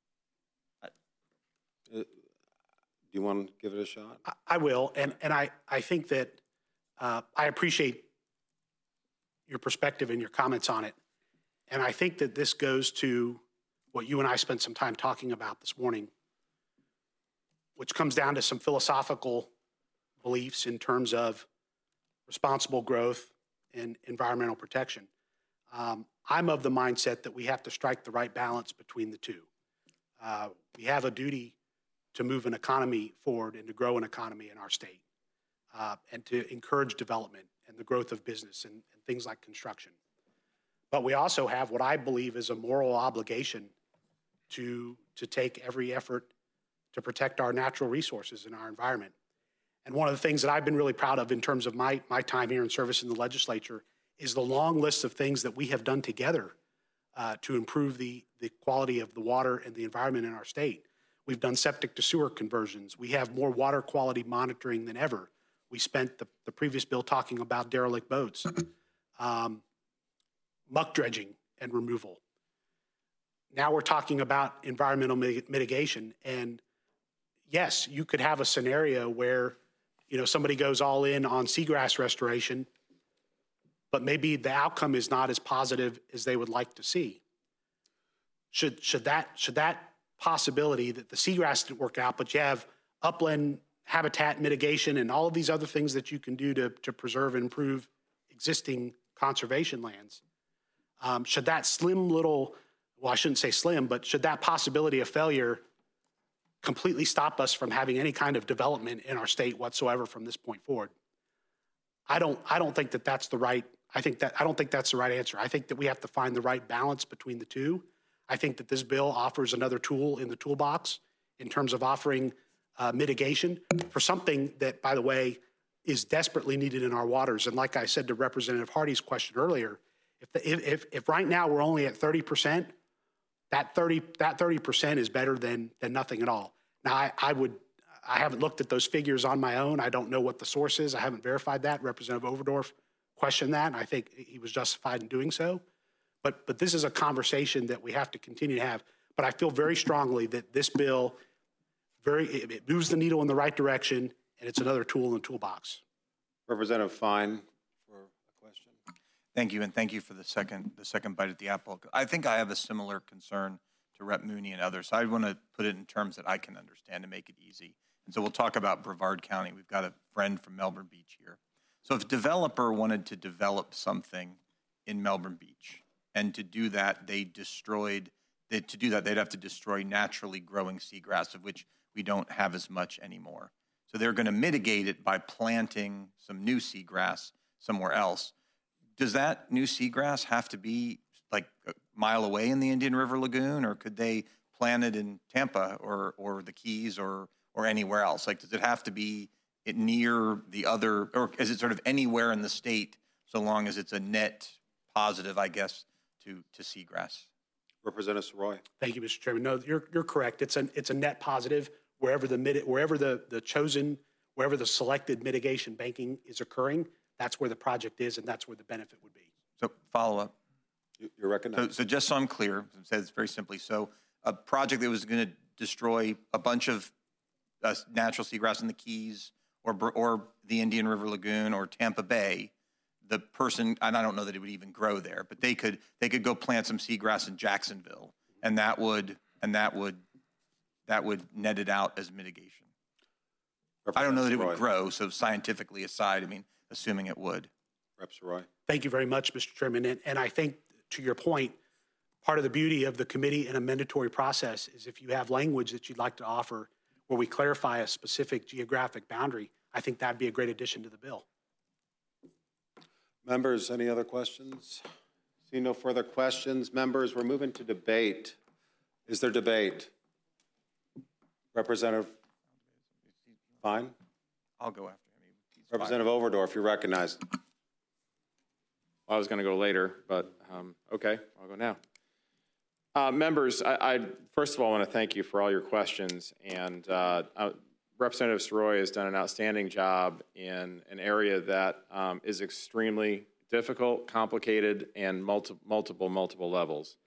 here? Do you want to give it a shot? I will, and I think that I appreciate your perspective and your comments on it. And I think that this goes to what you and I spent some time talking about this morning, which comes down to some philosophical beliefs in terms of responsible growth and environmental protection. I'm of the mindset that we have to strike the right balance between the two. We have a duty to move an economy forward and to grow an economy in our state and to encourage development and the growth of business and things like construction. But we also have what I believe is a moral obligation to take every effort to protect our natural resources and our environment. And one of the things that I've been really proud of in terms of my time here in service in the legislature is the long list of things that we have done together to improve the quality of the water and the environment in our state. We've done septic to sewer conversions. We have more water quality monitoring than ever. We spent the previous bill talking about derelict boats, muck dredging and removal. Now we're talking about environmental mitigation. And yes, you could have a scenario where, somebody goes all in on seagrass restoration, but maybe the outcome is not as positive as they would like to see. Should that possibility that the seagrass didn't work out, but you have upland habitat mitigation and all of these other things that you can do to preserve and improve existing conservation lands, should that slim little, well, I shouldn't say slim, but should that possibility of failure completely stop us from having any kind of development in our state whatsoever from this point forward? I don't think that that's the right, I don't think that's the right answer. I think that we have to find the right balance between the two. I think that this bill offers another tool in the toolbox in terms of offering mitigation for something that, by the way, is desperately needed in our waters. And like I said to Representative Hardy's question earlier, if right now we're only at 30%, that 30% is better than nothing at all. Now, I haven't looked at those figures on my own. I don't know what the source is. I haven't verified that. Representative Overdorf questioned that, and I think he was justified in doing so. But this is a conversation that we have to continue to have. But I feel very strongly that this bill, it moves the needle in the right direction, and it's another tool in the toolbox. Representative Fine for a question. Thank you, and thank you for the second bite at the apple. I think I have a similar concern to Rep. Mooney and others. I want to put it in terms that I can understand to make it easy. And so we'll talk about Brevard County. We've got a friend from Melbourne Beach here. So if a developer wanted to develop something in Melbourne Beach, and to do that, they'd have to destroy naturally growing seagrass, of which we don't have as much anymore. So they're going to mitigate it by planting some new seagrass somewhere else. Does that new seagrass have to be like a mile away in the Indian River Lagoon, or could they plant it in Tampa or the Keys or anywhere else? Like, does it have to be near the other, or is it sort of anywhere in the state so long as it's a net positive, I guess, to seagrass? Representative Soroy. Thank you, Mr. Chairman. No, you're correct. It's a net positive wherever the selected mitigation banking is occurring. That's where the project is, and that's where the benefit would be. So follow up. You're recognized. So just so I'm clear, it says very simply, so a project that was going to destroy a bunch of natural seagrass in the Keys or the Indian River Lagoon or Tampa Bay, the person, and I don't know that it would even grow there, but they could go plant some seagrass in Jacksonville, and that would net it out as mitigation. I don't know that it would grow, so scientifically aside, I mean, assuming it would. Rep. Soroy. Thank you very much, Mr. Chairman. And I think, to your point, part of the beauty of the committee and a mandatory process is if you have language that you'd like to offer where we clarify a specific geographic boundary, I think that'd be a great addition to the bill. Members, any other questions? See no further questions. Members, we're moving to debate. Is there debate? Representative Fine? I'll go after him. Representative Overdorf, you're recognized. I was going to go later, but okay, I'll go now. Members, I first of all want to thank you for all your questions, and Representative Soroy has done an outstanding job in an area that is extremely difficult, complicated, and multiple levels.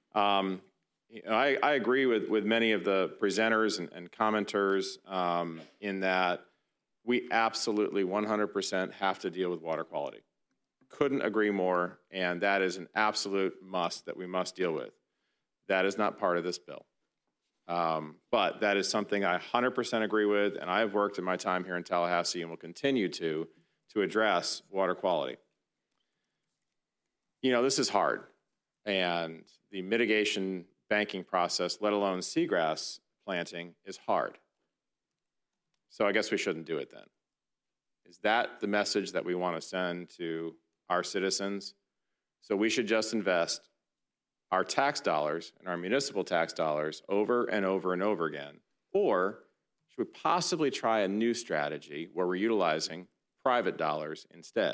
I agree with many of the presenters and commenters in that we absolutely 100% have to deal with water quality. Couldn't agree more, and that is an absolute must that we must deal with. That is not part of this bill. But that is something I 100% agree with, and I have worked in my time here in Tallahassee and will continue to address water quality. You know, this is hard, and the mitigation banking process, let alone seagrass planting, is hard. So I guess we shouldn't do it then. Is that the message that we want to send to our citizens? So we should just invest our tax dollars and our municipal tax dollars over and over and over again? Or should we possibly try a new strategy where we're utilizing private dollars instead?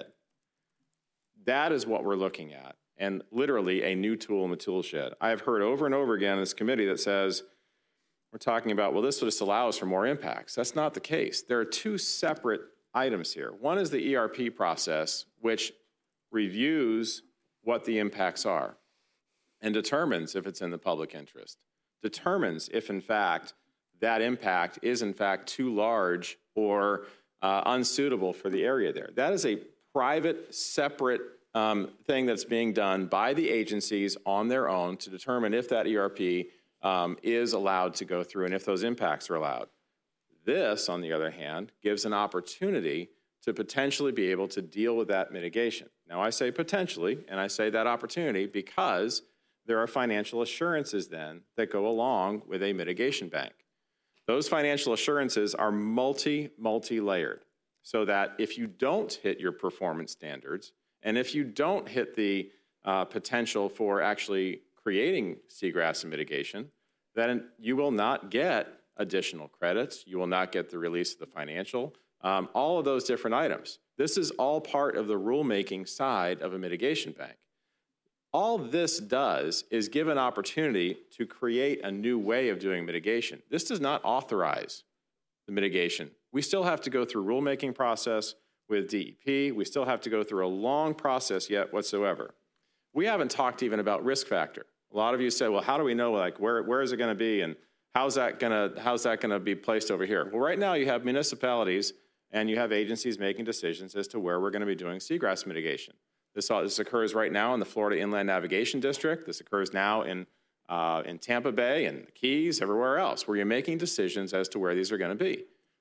That is what we're looking at, and literally a new tool in the tool shed. I have heard over and over again in this committee that says, we're talking about, well, this will just allow us for more impacts. That's not the case. There are two separate items here. One is the ERP process, which reviews what the impacts are and determines if it's in the public interest, determines if, in fact, that impact is, in fact, too large or unsuitable for the area there. That is a private, separate thing that's being done by the agencies on their own to determine if that ERP is allowed to go through and if those impacts are allowed. This, on the other hand, gives an opportunity to potentially be able to deal with that mitigation. Now, I say potentially, and I say that opportunity because there are financial assurances then that go along with a mitigation bank. Those financial assurances are multi-layered, so that if you don't hit your performance standards, and if you don't hit the potential for actually creating seagrass and mitigation, then you will not get additional credits, you will not get the release of the financial, all of those different items. This is all part of the rulemaking side of a mitigation bank. All this does is give an opportunity to create a new way of doing mitigation. This does not authorize the mitigation. We still have to go through rulemaking process with DEP. We still have to go through a long process yet whatsoever. We haven't talked even about risk factor. A lot of you say, well, how do we know, like, where is it going to be and how's that going to be placed over here? Well, right now you have municipalities and you have agencies making decisions as to where we're going to be doing seagrass mitigation. This occurs right now in the Florida Inland Navigation District. This occurs now in Tampa Bay and the Keys, everywhere else, where you're making decisions as to where these are going to be.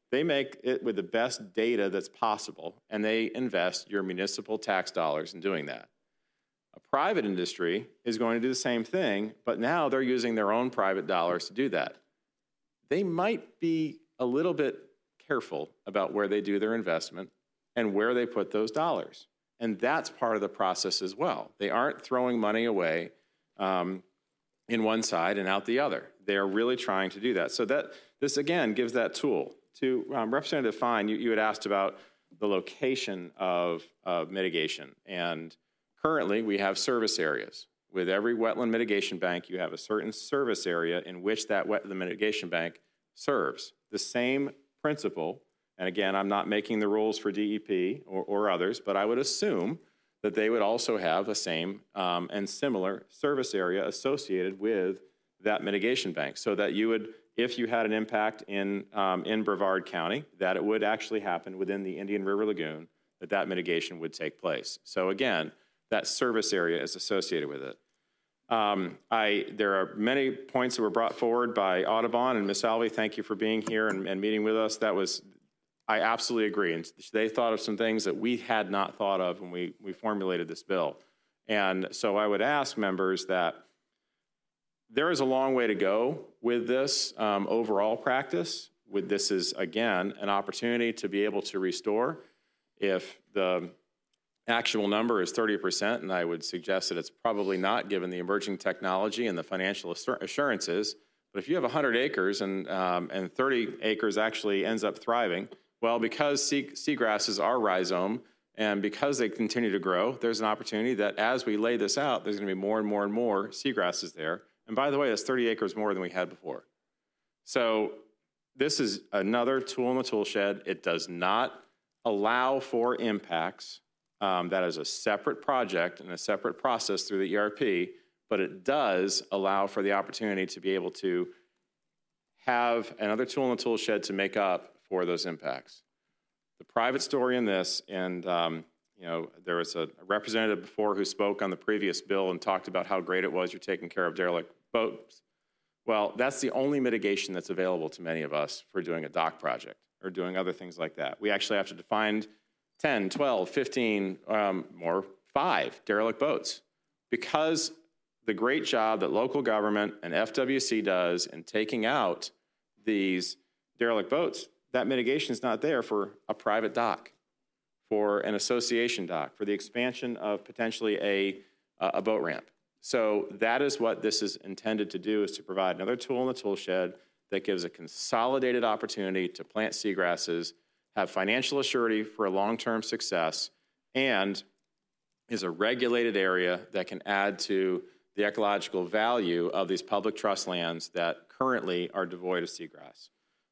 They make it with the best data that's possible, and they invest your municipal tax dollars in doing that. A private industry is going to do the same thing, but now they're using their own private dollars to do that. They might be a little bit careful about where they do their investment and where they put those dollars. And that's part of the process as well. They aren't throwing money away in one side and out the other. They are really trying to do that. So that this, again, gives that tool. To Representative Fine, you had asked about the location of mitigation. And currently, we have service areas. With every wetland mitigation bank, you have a certain service area in which that wetland mitigation bank serves. The same principle, and again, I'm not making the rules for DEP or others, but I would assume that they would also have the same and similar service area associated with that mitigation bank, so that you would, if you had an impact in Brevard County, that it would actually happen within the Indian River Lagoon, that mitigation would take place. So again, that service area is associated with it. There are many points that were brought forward by Audubon, and Ms. Alvey, thank you for being here and meeting with us. I absolutely agree. And they thought of some things that we had not thought of when we formulated this bill. And so I would ask members that there is a long way to go with this overall practice. This is, again, an opportunity to be able to restore. If the actual number is 30%, and I would suggest that it's probably not given the emerging technology and the financial assurances, but if you have 100 acres and 30 acres actually ends up thriving, well, because seagrasses are rhizome and because they continue to grow, there's an opportunity that as we lay this out, there's going to be more and more and more seagrasses there. And by the way, that's 30 acres more than we had before. So this is another tool in the tool shed. It does not allow for impacts. That is a separate project and a separate process through the ERP, but it does allow for the opportunity to be able to have another tool in the tool shed to make up for those impacts. The private story in this, and there was a representative before who spoke on the previous bill and talked about how great it was you're taking care of derelict boats. Well, that's the only mitigation that's available to many of us for doing a dock project or doing other things like that. We actually have to define 10, 12, 15, or 5 derelict boats, because the great job that local government and FWC does in taking out these derelict boats, that mitigation is not there for a private dock, for an association dock, for the expansion of potentially a boat ramp. So that is what this is intended to do, is to provide another tool in the tool shed that gives a consolidated opportunity to plant seagrasses, have financial assurity for a long-term success, and is a regulated area that can add to the ecological value of these public trust lands that currently are devoid of seagrass.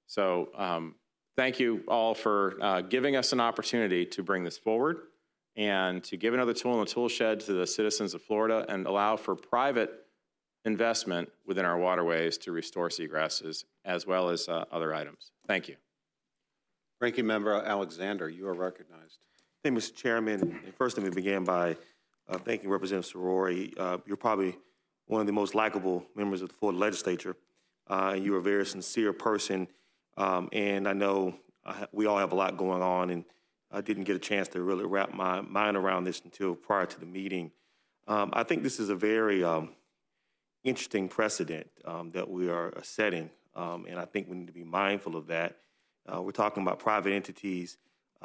So thank you all for giving us an opportunity to bring this forward and to give another tool in the tool shed to the citizens of Florida and allow for private investment within our waterways to restore seagrasses as well as other items. Thank you. Ranking Member Alexander, you are recognized. Thank you, Mr. Chairman. First, let me begin by thanking Representative Sarori. You're probably one of the most likable members of the Florida legislature. You're a very sincere person, and I know we all have a lot going on, and I didn't get a chance to really wrap my mind around this until prior to the meeting. I think this is a very interesting precedent that we are setting, and I think we need to be mindful of that. We're talking about private entities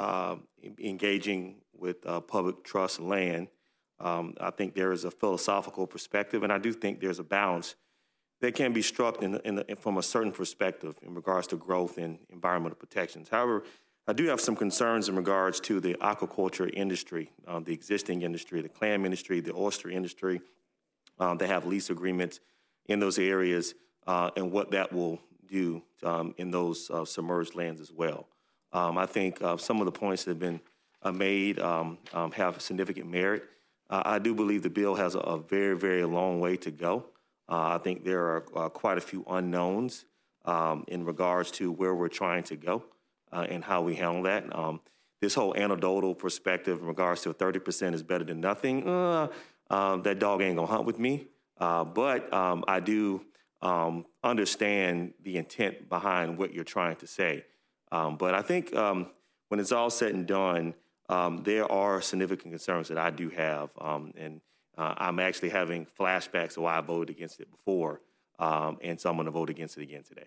engaging with public trust land. I think there is a philosophical perspective, and I do think there's a balance that can be struck from a certain perspective in regards to growth and environmental protections. However, I do have some concerns in regards to the aquaculture industry, the existing industry, the clam industry, the oyster industry. They have lease agreements in those areas and what that will do in those submerged lands as well. I think some of the points that have been made have significant merit. I do believe the bill has a very, very long way to go. I think there are quite a few unknowns in regards to where we're trying to go and how we handle that. This whole anecdotal perspective in regards to 30% is better than nothing, that dog ain't gonna hunt with me. But I do understand the intent behind what you're trying to say. But I think when it's all said and done, there are significant concerns that I do have, and I'm actually having flashbacks of why I voted against it before, and so I'm going to vote against it again today.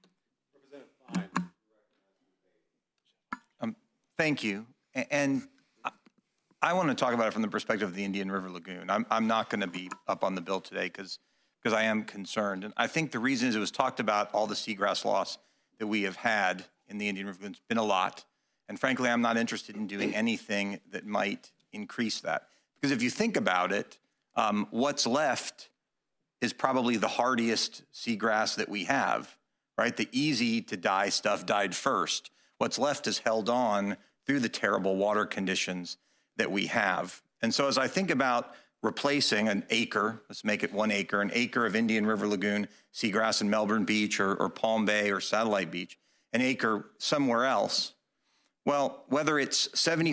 Thank you. And I want to talk about it from the perspective of the Indian River Lagoon. I'm not going to be up on the bill today because I am concerned. And I think the reason is it was talked about all the seagrass loss that we have had in the Indian River Lagoon. It's been a lot. And frankly, I'm not interested in doing anything that might increase that. Because if you think about it, what's left is probably the hardiest seagrass that we have, right? The easy to die stuff died first. What's left is held on through the terrible water conditions that we have. And so as I think about replacing an acre, let's make it 1 acre, an acre of Indian River Lagoon seagrass in Melbourne Beach or Palm Bay or Satellite Beach, an acre somewhere else, well, whether it's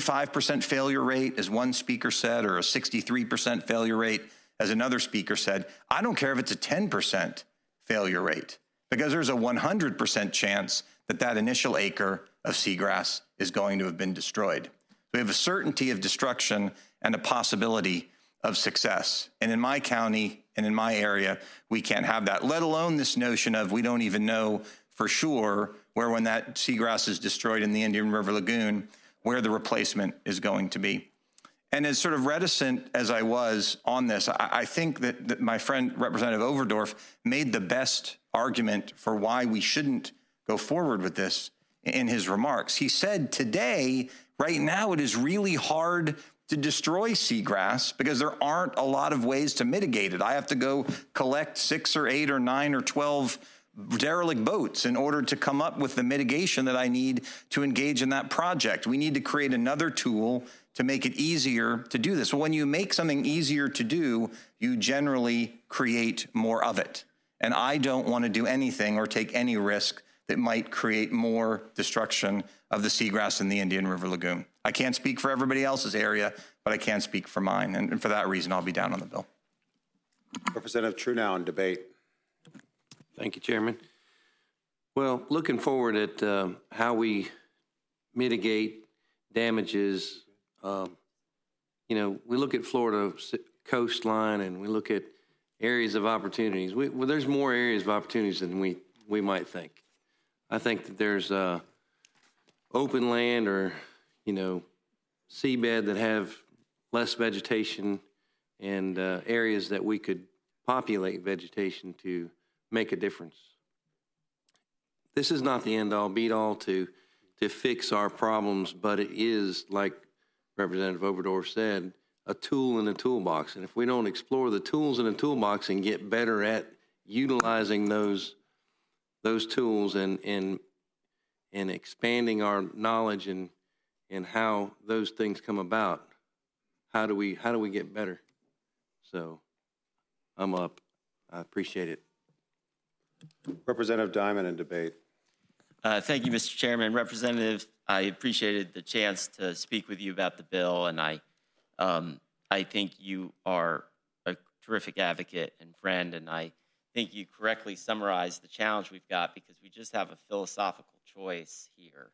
75% failure rate, as one speaker said, or a 63% failure rate, as another speaker said, I don't care if it's a 10% failure rate, because there's a 100% chance that that initial acre of seagrass is going to have been destroyed. We have a certainty of destruction and a possibility of success. And in my county and in my area, we can't have that, let alone this notion of we don't even know for sure where, when that seagrass is destroyed in the Indian River Lagoon, where the replacement is going to be. And as sort of reticent as I was on this, I think that my friend Representative Overdorf made the best argument for why we shouldn't go forward with this in his remarks. He said today, right now, it is really hard to destroy seagrass because there aren't a lot of ways to mitigate it. I have to go collect 6 or 8 or 9 or 12 derelict boats in order to come up with the mitigation that I need to engage in that project. We need to create another tool to make it easier to do this. Well, when you make something easier to do, you generally create more of it. And I don't want to do anything or take any risk that might create more destruction of the seagrass in the Indian River Lagoon. I can't speak for everybody else's area, but I can speak for mine. And for that reason, I'll be down on the bill. Representative True now in debate. Thank you, Chairman. Well, looking forward at how we mitigate damages, we look at Florida coastline and we look at areas of opportunities. There's more areas of opportunities than we might think. I think that there's open land or, seabed that have less vegetation and areas that we could populate vegetation to make a difference. This is not the end-all, be-all to fix our problems, but it is, like Representative Overdorf said, a tool in the toolbox. And if we don't explore the tools in the toolbox and get better at utilizing those tools and expanding our knowledge and how those things come about, how do we get better? So I'm up. I appreciate it. Representative Diamond in debate. Thank you, Mr. Chairman. Representative, I appreciated the chance to speak with you about the bill, and I think you are a terrific advocate and friend, and I think you correctly summarized the challenge we've got because we just have a philosophical choice here.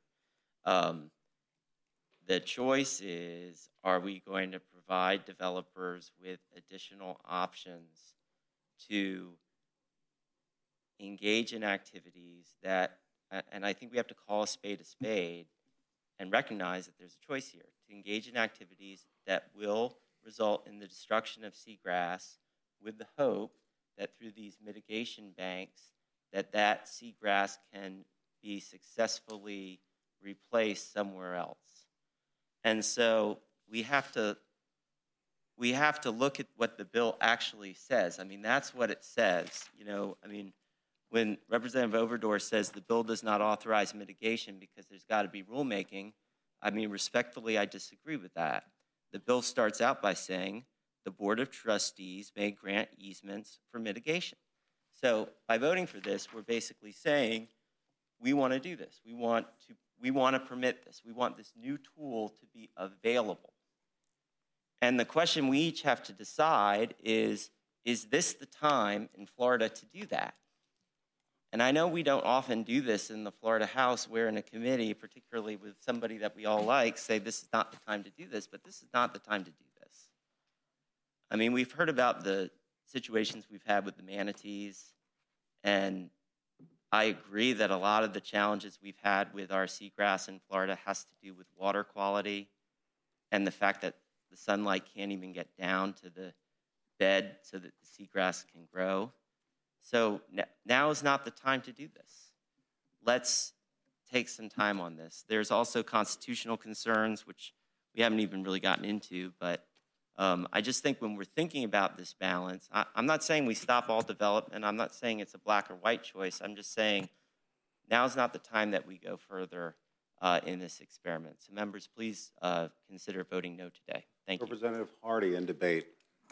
The choice is, are we going to provide developers with additional options to engage in activities that, and I think we have to call a spade and recognize that there's a choice here, to engage in activities that will result in the destruction of seagrass with the hope that through these mitigation banks that seagrass can be successfully replaced somewhere else. And so we have to look at what the bill actually says. I mean, that's what it says. When Representative Overdorf says the bill does not authorize mitigation because there's got to be rulemaking, respectfully, I disagree with that. The bill starts out by saying the Board of Trustees may grant easements for mitigation. So by voting for this, we're basically saying we want to do this. We want to permit this. We want this new tool to be available. And the question we each have to decide is this the time in Florida to do that? And I know we don't often do this in the Florida House, where in a committee, particularly with somebody that we all like, say this is not the time to do this, but this is not the time to do this. I mean, we've heard about the situations we've had with the manatees, and I agree that a lot of the challenges we've had with our seagrass in Florida has to do with water quality and the fact that the sunlight can't even get down to the bed so that the seagrass can grow. So now is not the time to do this. Let's take some time on this. There's also constitutional concerns, which we haven't even really gotten into, but I just think when we're thinking about this balance, I'm not saying we stop all development. I'm not saying it's a black or white choice. I'm just saying now's not the time that we go further in this experiment. So members, please consider voting no today. Thank you. Representative Hardy in debate.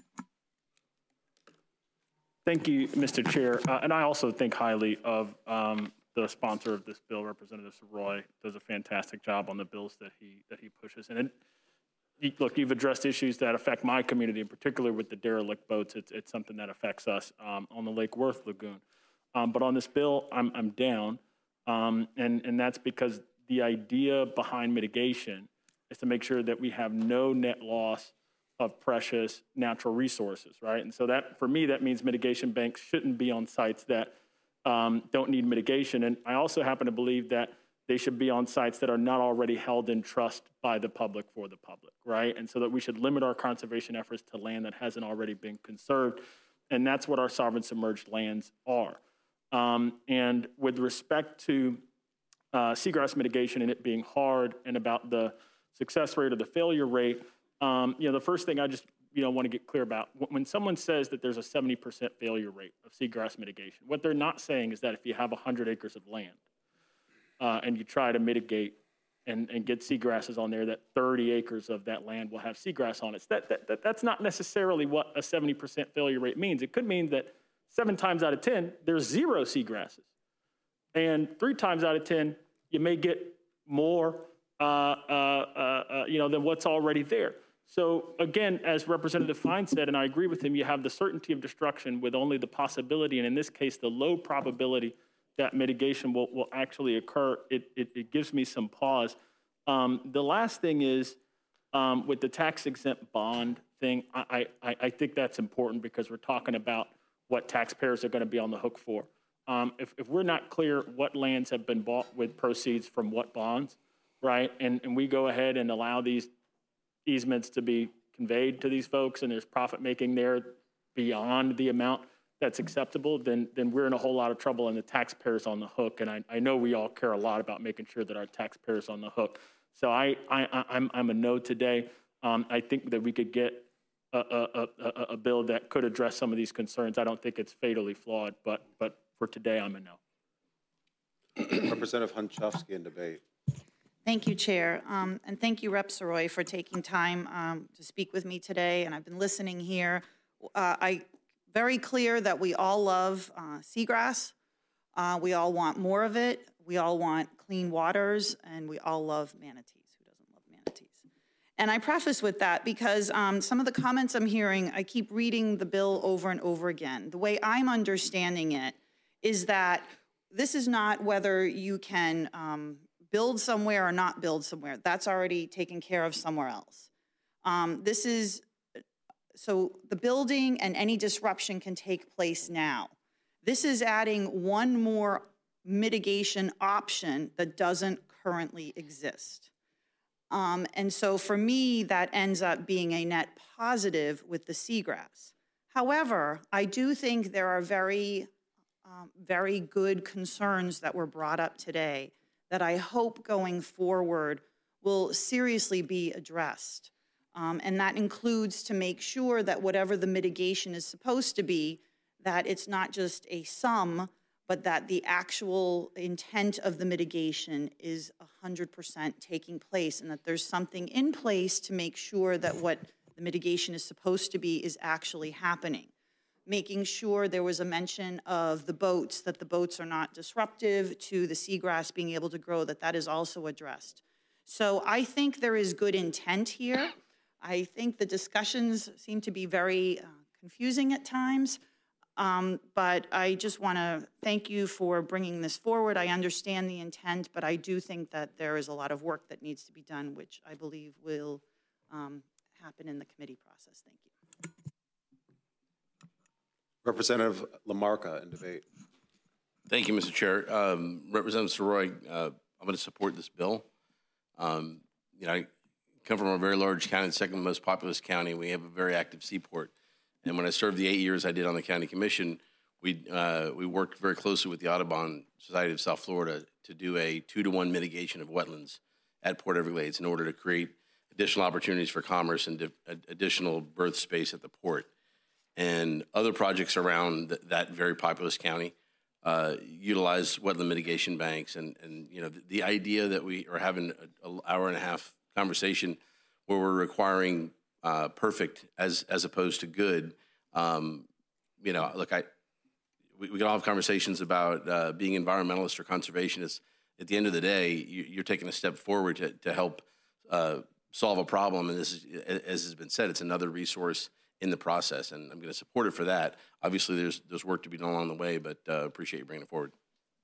Thank you, Mr. Chair. And I also think highly of the sponsor of this bill, Representative Roy, does a fantastic job on the bills that he pushes. And look, you've addressed issues that affect my community, in particular with the derelict boats. It's something that affects us on the Lake Worth Lagoon. But on this bill, I'm down, and that's because the idea behind mitigation is to make sure that we have no net loss of precious natural resources, right? And so that, for me, that means mitigation banks shouldn't be on sites that don't need mitigation. And I also happen to believe that they should be on sites that are not already held in trust by the public for the public, right? And so that we should limit our conservation efforts to land that hasn't already been conserved. And that's what our sovereign submerged lands are. And with respect to seagrass mitigation and it being hard and about the success rate or the failure rate, the first thing I just want to get clear about, when someone says that there's a 70% failure rate of seagrass mitigation, what they're not saying is that if you have 100 acres of land, and you try to mitigate and get seagrasses on there, that 30 acres of that land will have seagrass on it. That's not necessarily what a 70% failure rate means. It could mean that 7 times out of 10, there's 0 seagrasses. And 3 times out of 10, you may get more than what's already there. So again, as Representative Fine said, and I agree with him, you have the certainty of destruction with only the possibility, and in this case, the low probability that mitigation will actually occur. It gives me some pause. The last thing is with the tax-exempt bond thing, I think that's important because we're talking about what taxpayers are going to be on the hook for. If we're not clear what lands have been bought with proceeds from what bonds, right, and we go ahead and allow these easements to be conveyed to these folks and there's profit-making there beyond the amount that's acceptable, then we're in a whole lot of trouble and the taxpayer's on the hook. And I know we all care a lot about making sure that our taxpayer's on the hook. So I'm a no today. I think that we could get a bill that could address some of these concerns. I don't think it's fatally flawed, but for today, I'm a no. Representative Hunchofsky in debate. Thank you, Chair. And thank you, Rep. Saroy, for taking time to speak with me today. And I've been listening here. Very clear that we all love seagrass. We all want more of it. We all want clean waters, and we all love manatees. Who doesn't love manatees? And I preface with that because some of the comments I'm hearing, I keep reading the bill over and over again. The way I'm understanding it is that this is not whether you can build somewhere or not build somewhere. That's already taken care of somewhere else. This is so the building and any disruption can take place now. This is adding one more mitigation option that doesn't currently exist. And so for me, that ends up being a net positive with the seagrass. However, I do think there are very good concerns that were brought up today that I hope going forward will seriously be addressed. And that includes to make sure that whatever the mitigation is supposed to be, that it's not just a sum, but that the actual intent of the mitigation is 100% taking place and that there's something in place to make sure that what the mitigation is supposed to be is actually happening. Making sure there was a mention of the boats, that the boats are not disruptive to the seagrass being able to grow, that is also addressed. So I think there is good intent here. I think the discussions seem to be very confusing at times. But I just want to thank you for bringing this forward. I understand the intent, but I do think that there is a lot of work that needs to be done, which I believe will happen in the committee process. Thank you. Representative Lamarca in debate. Thank you, Mr. Chair. Representative Soroy, I'm going to support this bill. I come from a very large county, the second most populous county. We have a very active seaport. And when I served the 8 years I did on the county commission, we worked very closely with the Audubon Society of South Florida to do a 2-to-1 mitigation of wetlands at Port Everglades in order to create additional opportunities for commerce and additional berth space at the port. And other projects around that very populous county utilize wetland mitigation banks. And the idea that we are having an hour-and-a-half conversation where we're requiring perfect as opposed to good. Look, we can all have conversations about being environmentalists or conservationists. At the end of the day, you're taking a step forward to help solve a problem. And this is, as has been said, it's another resource in the process, and I'm going to support it for that. Obviously, there's work to be done along the way, but appreciate you bringing it forward.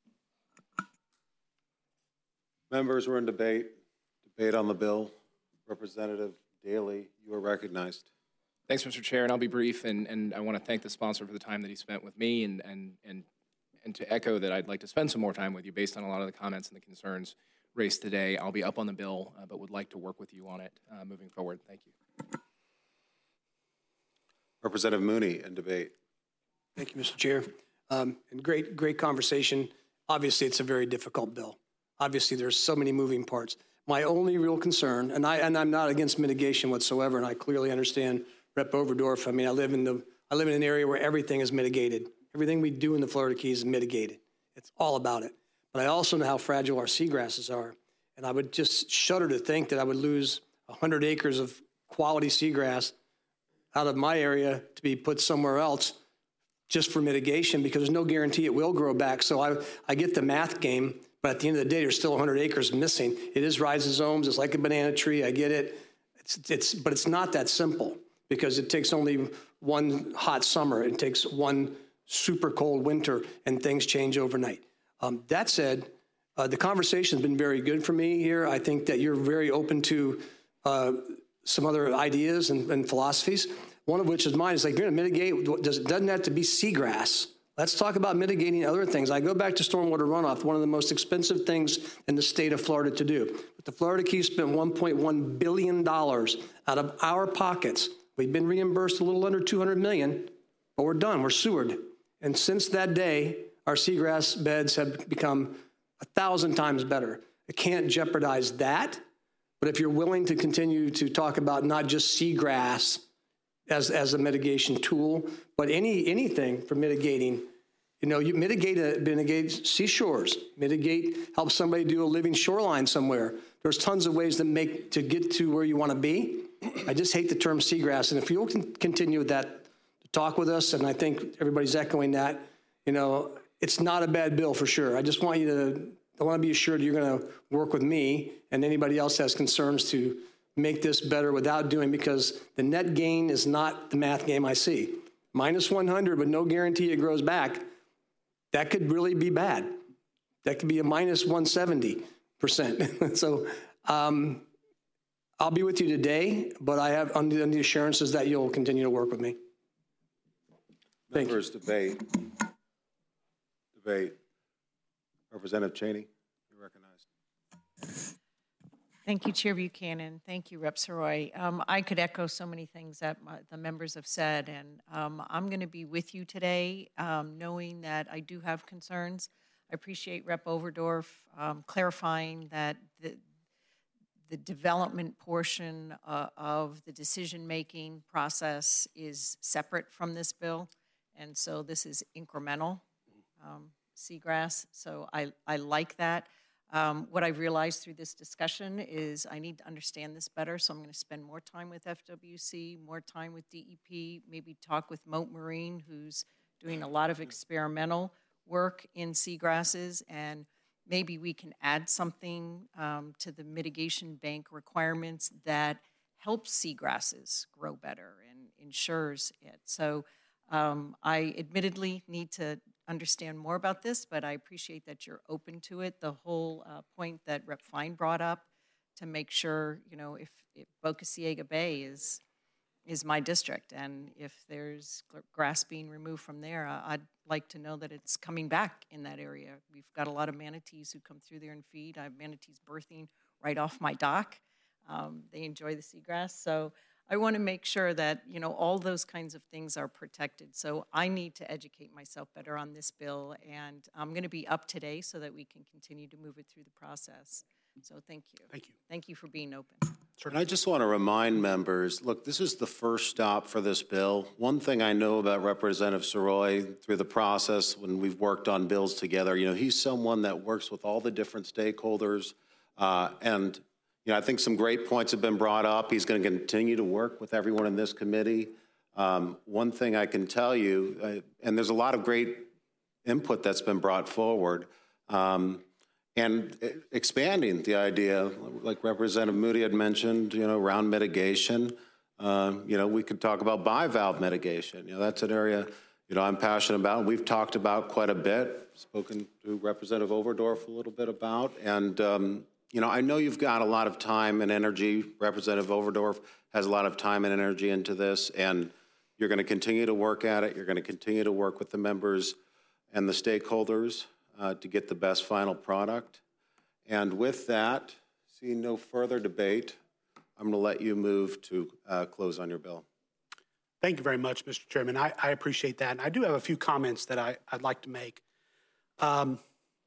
Members, we're in debate. Debate on the bill. Representative Daly, you are recognized. Thanks, Mr. Chair, and I'll be brief. And I want to thank the sponsor for the time that he spent with me, and to echo that I'd like to spend some more time with you based on a lot of the comments and the concerns raised today. I'll be up on the bill, but would like to work with you on it moving forward. Thank you. Representative Mooney in debate. Thank you, Mr. Chair. And great conversation. Obviously, it's a very difficult bill. Obviously, there's so many moving parts. My only real concern, and I'm not against mitigation whatsoever, and I clearly understand Rep. Overdorf. I mean, I live in an area where everything is mitigated. Everything we do in the Florida Keys is mitigated. It's all about it. But I also know how fragile our seagrasses are, and I would just shudder to think that I would lose 100 acres of quality seagrass out of my area to be put somewhere else just for mitigation, because there's no guarantee it will grow back. So I get the math game, but at the end of the day, there's still 100 acres missing. It is rhizomes. It's like a banana tree. I get it. But it's not that simple, because it takes only one hot summer. It takes one super cold winter, and things change overnight. That said, the conversation has been very good for me here. I think that you're very open to some other ideas and philosophies, one of which is mine. Is like, you're going to mitigate, it doesn't have to be seagrass. Let's talk about mitigating other things. I go back to stormwater runoff, one of the most expensive things in the state of Florida to do. But the Florida Keys spent $1.1 billion out of our pockets. We've been reimbursed a little under $200 million, but we're done. We're sewered. And since that day, our seagrass beds have become 1,000 times better. It can't jeopardize that. But if you're willing to continue to talk about not just seagrass as a mitigation tool, but anything for mitigating, you mitigate seashores, help somebody do a living shoreline somewhere. There's tons of ways to get to where you want to be. I just hate the term seagrass. And if you'll continue with that, to talk with us, and I think everybody's echoing that, it's not a bad bill for sure. I just want you to, I want to be assured you're going to work with me and anybody else has concerns to make this better without doing, because the net gain is not the math game I see. Minus 100, but no guarantee it grows back. That could really be bad. That could be a minus 170%. So I'll be with you today, but I have under the assurances that you'll continue to work with me. Thank you. Debate. Representative Cheney, you're recognized. Thank you, Chair Buchanan. Thank you, Rep. Soroy. I could echo so many things that the members have said, and I'm going to be with you today, knowing that I do have concerns. I appreciate Rep. Overdorf clarifying that the development portion of the decision-making process is separate from this bill, and so this is incremental seagrass, so I like that. What I've realized through this discussion is I need to understand this better, so I'm going to spend more time with FWC, more time with DEP, maybe talk with Moat Marine, who's doing a lot of experimental work in seagrasses, and maybe we can add something to the mitigation bank requirements that helps seagrasses grow better and ensures it. So I admittedly need to understand more about this, but I appreciate that you're open to it. The whole point that Rep. Fine brought up to make sure, if Boca Ciega Bay is my district, and if there's grass being removed from there, I'd like to know that it's coming back in that area. We've got a lot of manatees who come through there and feed. I have manatees birthing right off my dock. They enjoy the seagrass. So I want to make sure that, all those kinds of things are protected. So I need to educate myself better on this bill, and I'm going to be up today so that we can continue to move it through the process. So thank you. Thank you. Thank you for being open. And I just want to remind members, look, this is the first stop for this bill. One thing I know about Representative Soroy through the process when we've worked on bills together, he's someone that works with all the different stakeholders. And I think some great points have been brought up. He's going to continue to work with everyone in this committee. One thing I can tell you, and there's a lot of great input that's been brought forward, and expanding the idea, like Representative Moody had mentioned, around mitigation. We could talk about bivalve mitigation. That's an area, I'm passionate about. We've talked about quite a bit, spoken to Representative Overdorf a little bit about. And, I know you've got a lot of time and energy. Representative Overdorf has a lot of time and energy into this, and you're going to continue to work at it. You're going to continue to work with the members and the stakeholders to get the best final product. And with that, seeing no further debate, I'm going to let you move to close on your bill. Thank you very much, Mr. Chairman. I appreciate that. And I do have a few comments that I'd like to make. And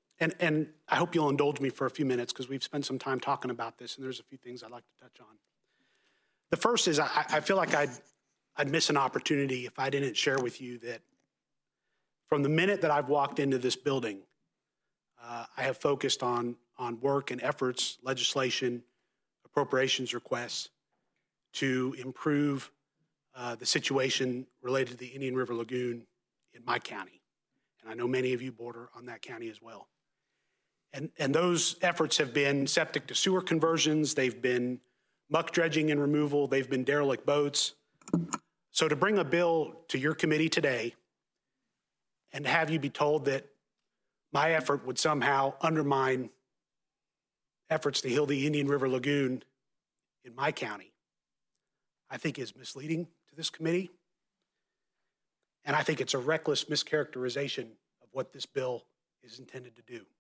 I hope you'll indulge me for a few minutes because we've spent some time talking about this, and there's a few things I'd like to touch on. The first is I feel like I'd miss an opportunity if I didn't share with you that from the minute that I've walked into this building, I have focused on work and efforts, legislation, appropriations requests to improve the situation related to the Indian River Lagoon in my county. And I know many of you border on that county as well. And those efforts have been septic to sewer conversions, they've been muck dredging and removal, they've been derelict boats. So to bring a bill to your committee today and have you be told that my effort would somehow undermine efforts to heal the Indian River Lagoon in my county, I think is misleading to this committee. And I think it's a reckless mischaracterization of what this bill is intended to do.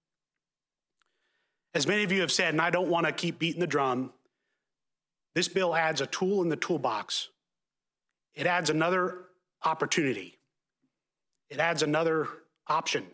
As many of you have said, and I don't want to keep beating the drum, this bill adds a tool in the toolbox. It adds another opportunity. It adds another option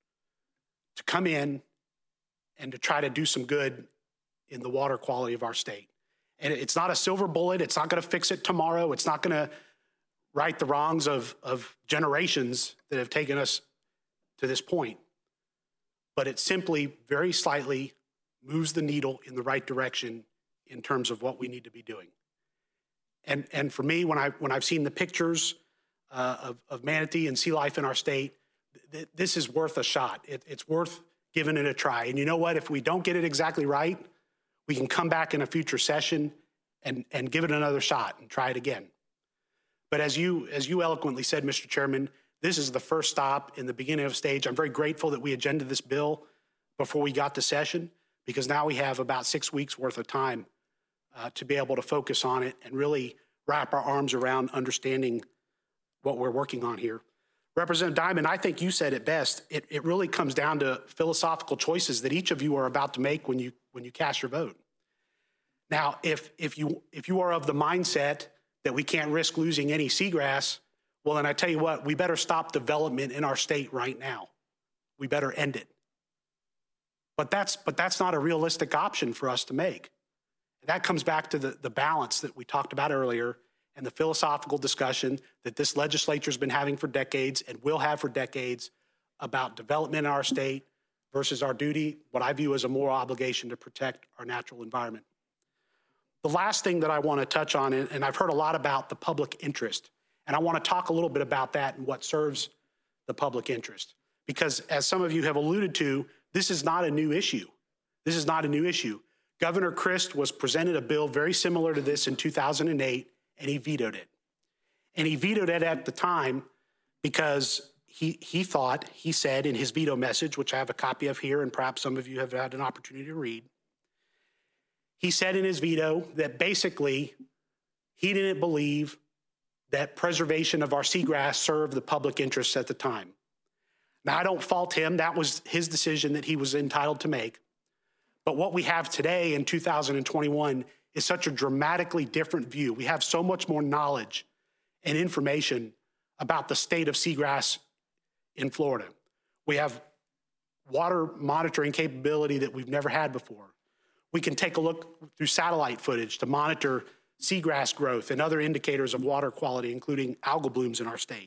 to come in and to try to do some good in the water quality of our state. And it's not a silver bullet. It's not going to fix it tomorrow. It's not going to right the wrongs of generations that have taken us to this point. But it simply very slightly moves the needle in the right direction in terms of what we need to be doing. And for me, when I've seen the pictures of manatee and sea life in our state, this is worth a shot. It's worth giving it a try. And you know what? If we don't get it exactly right, we can come back in a future session and give it another shot and try it again. But as you eloquently said, Mr. Chairman, this is the first stop in the beginning of a stage. I'm very grateful that we agended this bill before we got to session, because now we have about 6 weeks worth of time to be able to focus on it and really wrap our arms around understanding what we're working on here. Representative Diamond, I think you said it best. It really comes down to philosophical choices that each of you are about to make when you cast your vote. Now, if you are of the mindset that we can't risk losing any seagrass, well, then I tell you what, we better stop development in our state right now. We better end it. But that's not a realistic option for us to make. That comes back to the balance that we talked about earlier and the philosophical discussion that this legislature's been having for decades and will have for decades about development in our state versus our duty, what I view as a moral obligation to protect our natural environment. The last thing that I want to touch on, and I've heard a lot about the public interest, and I want to talk a little bit about that and what serves the public interest. Because as some of you have alluded to, this is not a new issue. This is not a new issue. Governor Christ was presented a bill very similar to this in 2008, and he vetoed it. And he vetoed it at the time because he thought, he said in his veto message, which I have a copy of here, and perhaps some of you have had an opportunity to read, he said in his veto that basically he didn't believe that preservation of our seagrass served the public interest at the time. Now, I don't fault him. That was his decision that he was entitled to make. But what we have today in 2021 is such a dramatically different view. We have so much more knowledge and information about the state of seagrass in Florida. We have water monitoring capability that we've never had before. We can take a look through satellite footage to monitor seagrass growth and other indicators of water quality, including algal blooms in our state.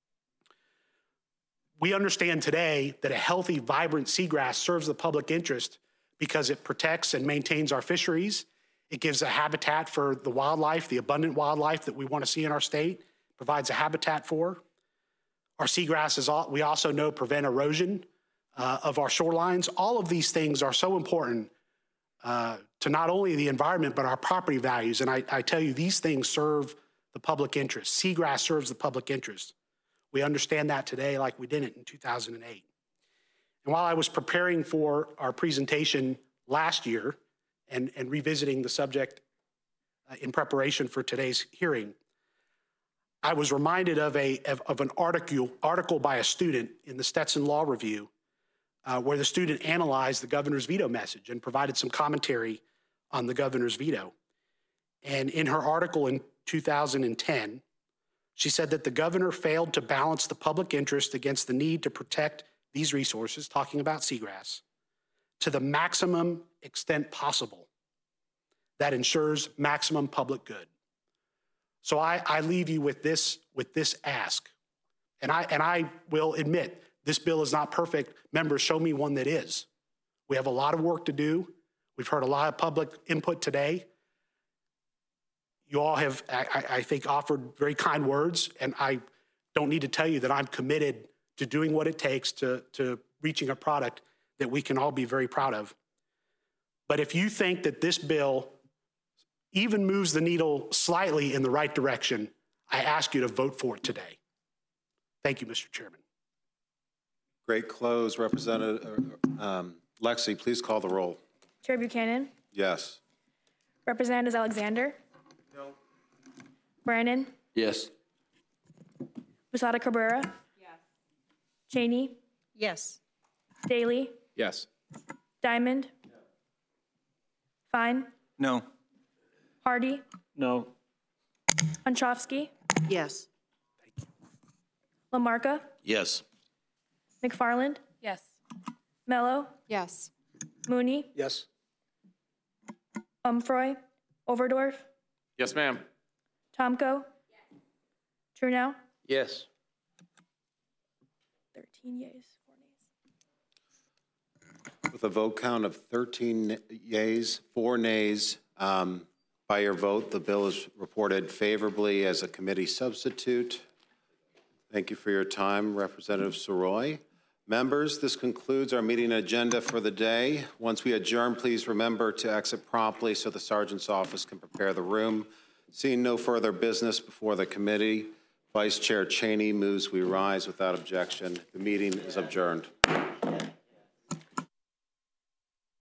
We understand today that a healthy, vibrant seagrass serves the public interest because it protects and maintains our fisheries. It gives a habitat for the wildlife, the abundant wildlife that we want to see in our state, provides a habitat for. Our seagrasses, we also know, prevent erosion of our shorelines. All of these things are so important to not only the environment, but our property values. And I tell you, these things serve the public interest. Seagrass serves the public interest. We understand that today like we didn't in 2008. And while I was preparing for our presentation last year and revisiting the subject in preparation for today's hearing, I was reminded of an article by a student in the Stetson Law Review where the student analyzed the governor's veto message and provided some commentary on the governor's veto. And in her article in 2010, she said that the governor failed to balance the public interest against the need to protect these resources, talking about seagrass, to the maximum extent possible that ensures maximum public good. So I leave you with this ask, and I will admit this bill is not perfect. Members, show me one that is. We have a lot of work to do. We've heard a lot of public input today. You all have, I think, offered very kind words, and I don't need to tell you that I'm committed to doing what it takes to reaching a product that we can all be very proud of. But if you think that this bill even moves the needle slightly in the right direction, I ask you to vote for it today. Thank you, Mr. Chairman. Great close. Representative Lexi, please call the roll. Chair Buchanan, Yes. Representatives Alexander, Brannan, Yes. Posada Cabrera, Cheney, Yes. Daly, Yes. Diamond, Fine, No. Hardy, No. Unchovsky, Yes. Lamarca, Yes. McFarland, Yes. Mello, Yes. Mooney, Yes. Umfroy, Overdorf, Yes, ma'am. Tomko, Trunow, Yes. 13 yeas, 4 nays. With a vote count of 13 yeas, 4 nays, by your vote, the bill is reported favorably as a committee substitute. Thank you for your time, Representative Soroy. Members, this concludes our meeting agenda for the day. Once we adjourn, please remember to exit promptly so the sergeant's office can prepare the room. Seeing no further business before the committee, Vice Chair Cheney moves we rise without objection. The meeting is adjourned.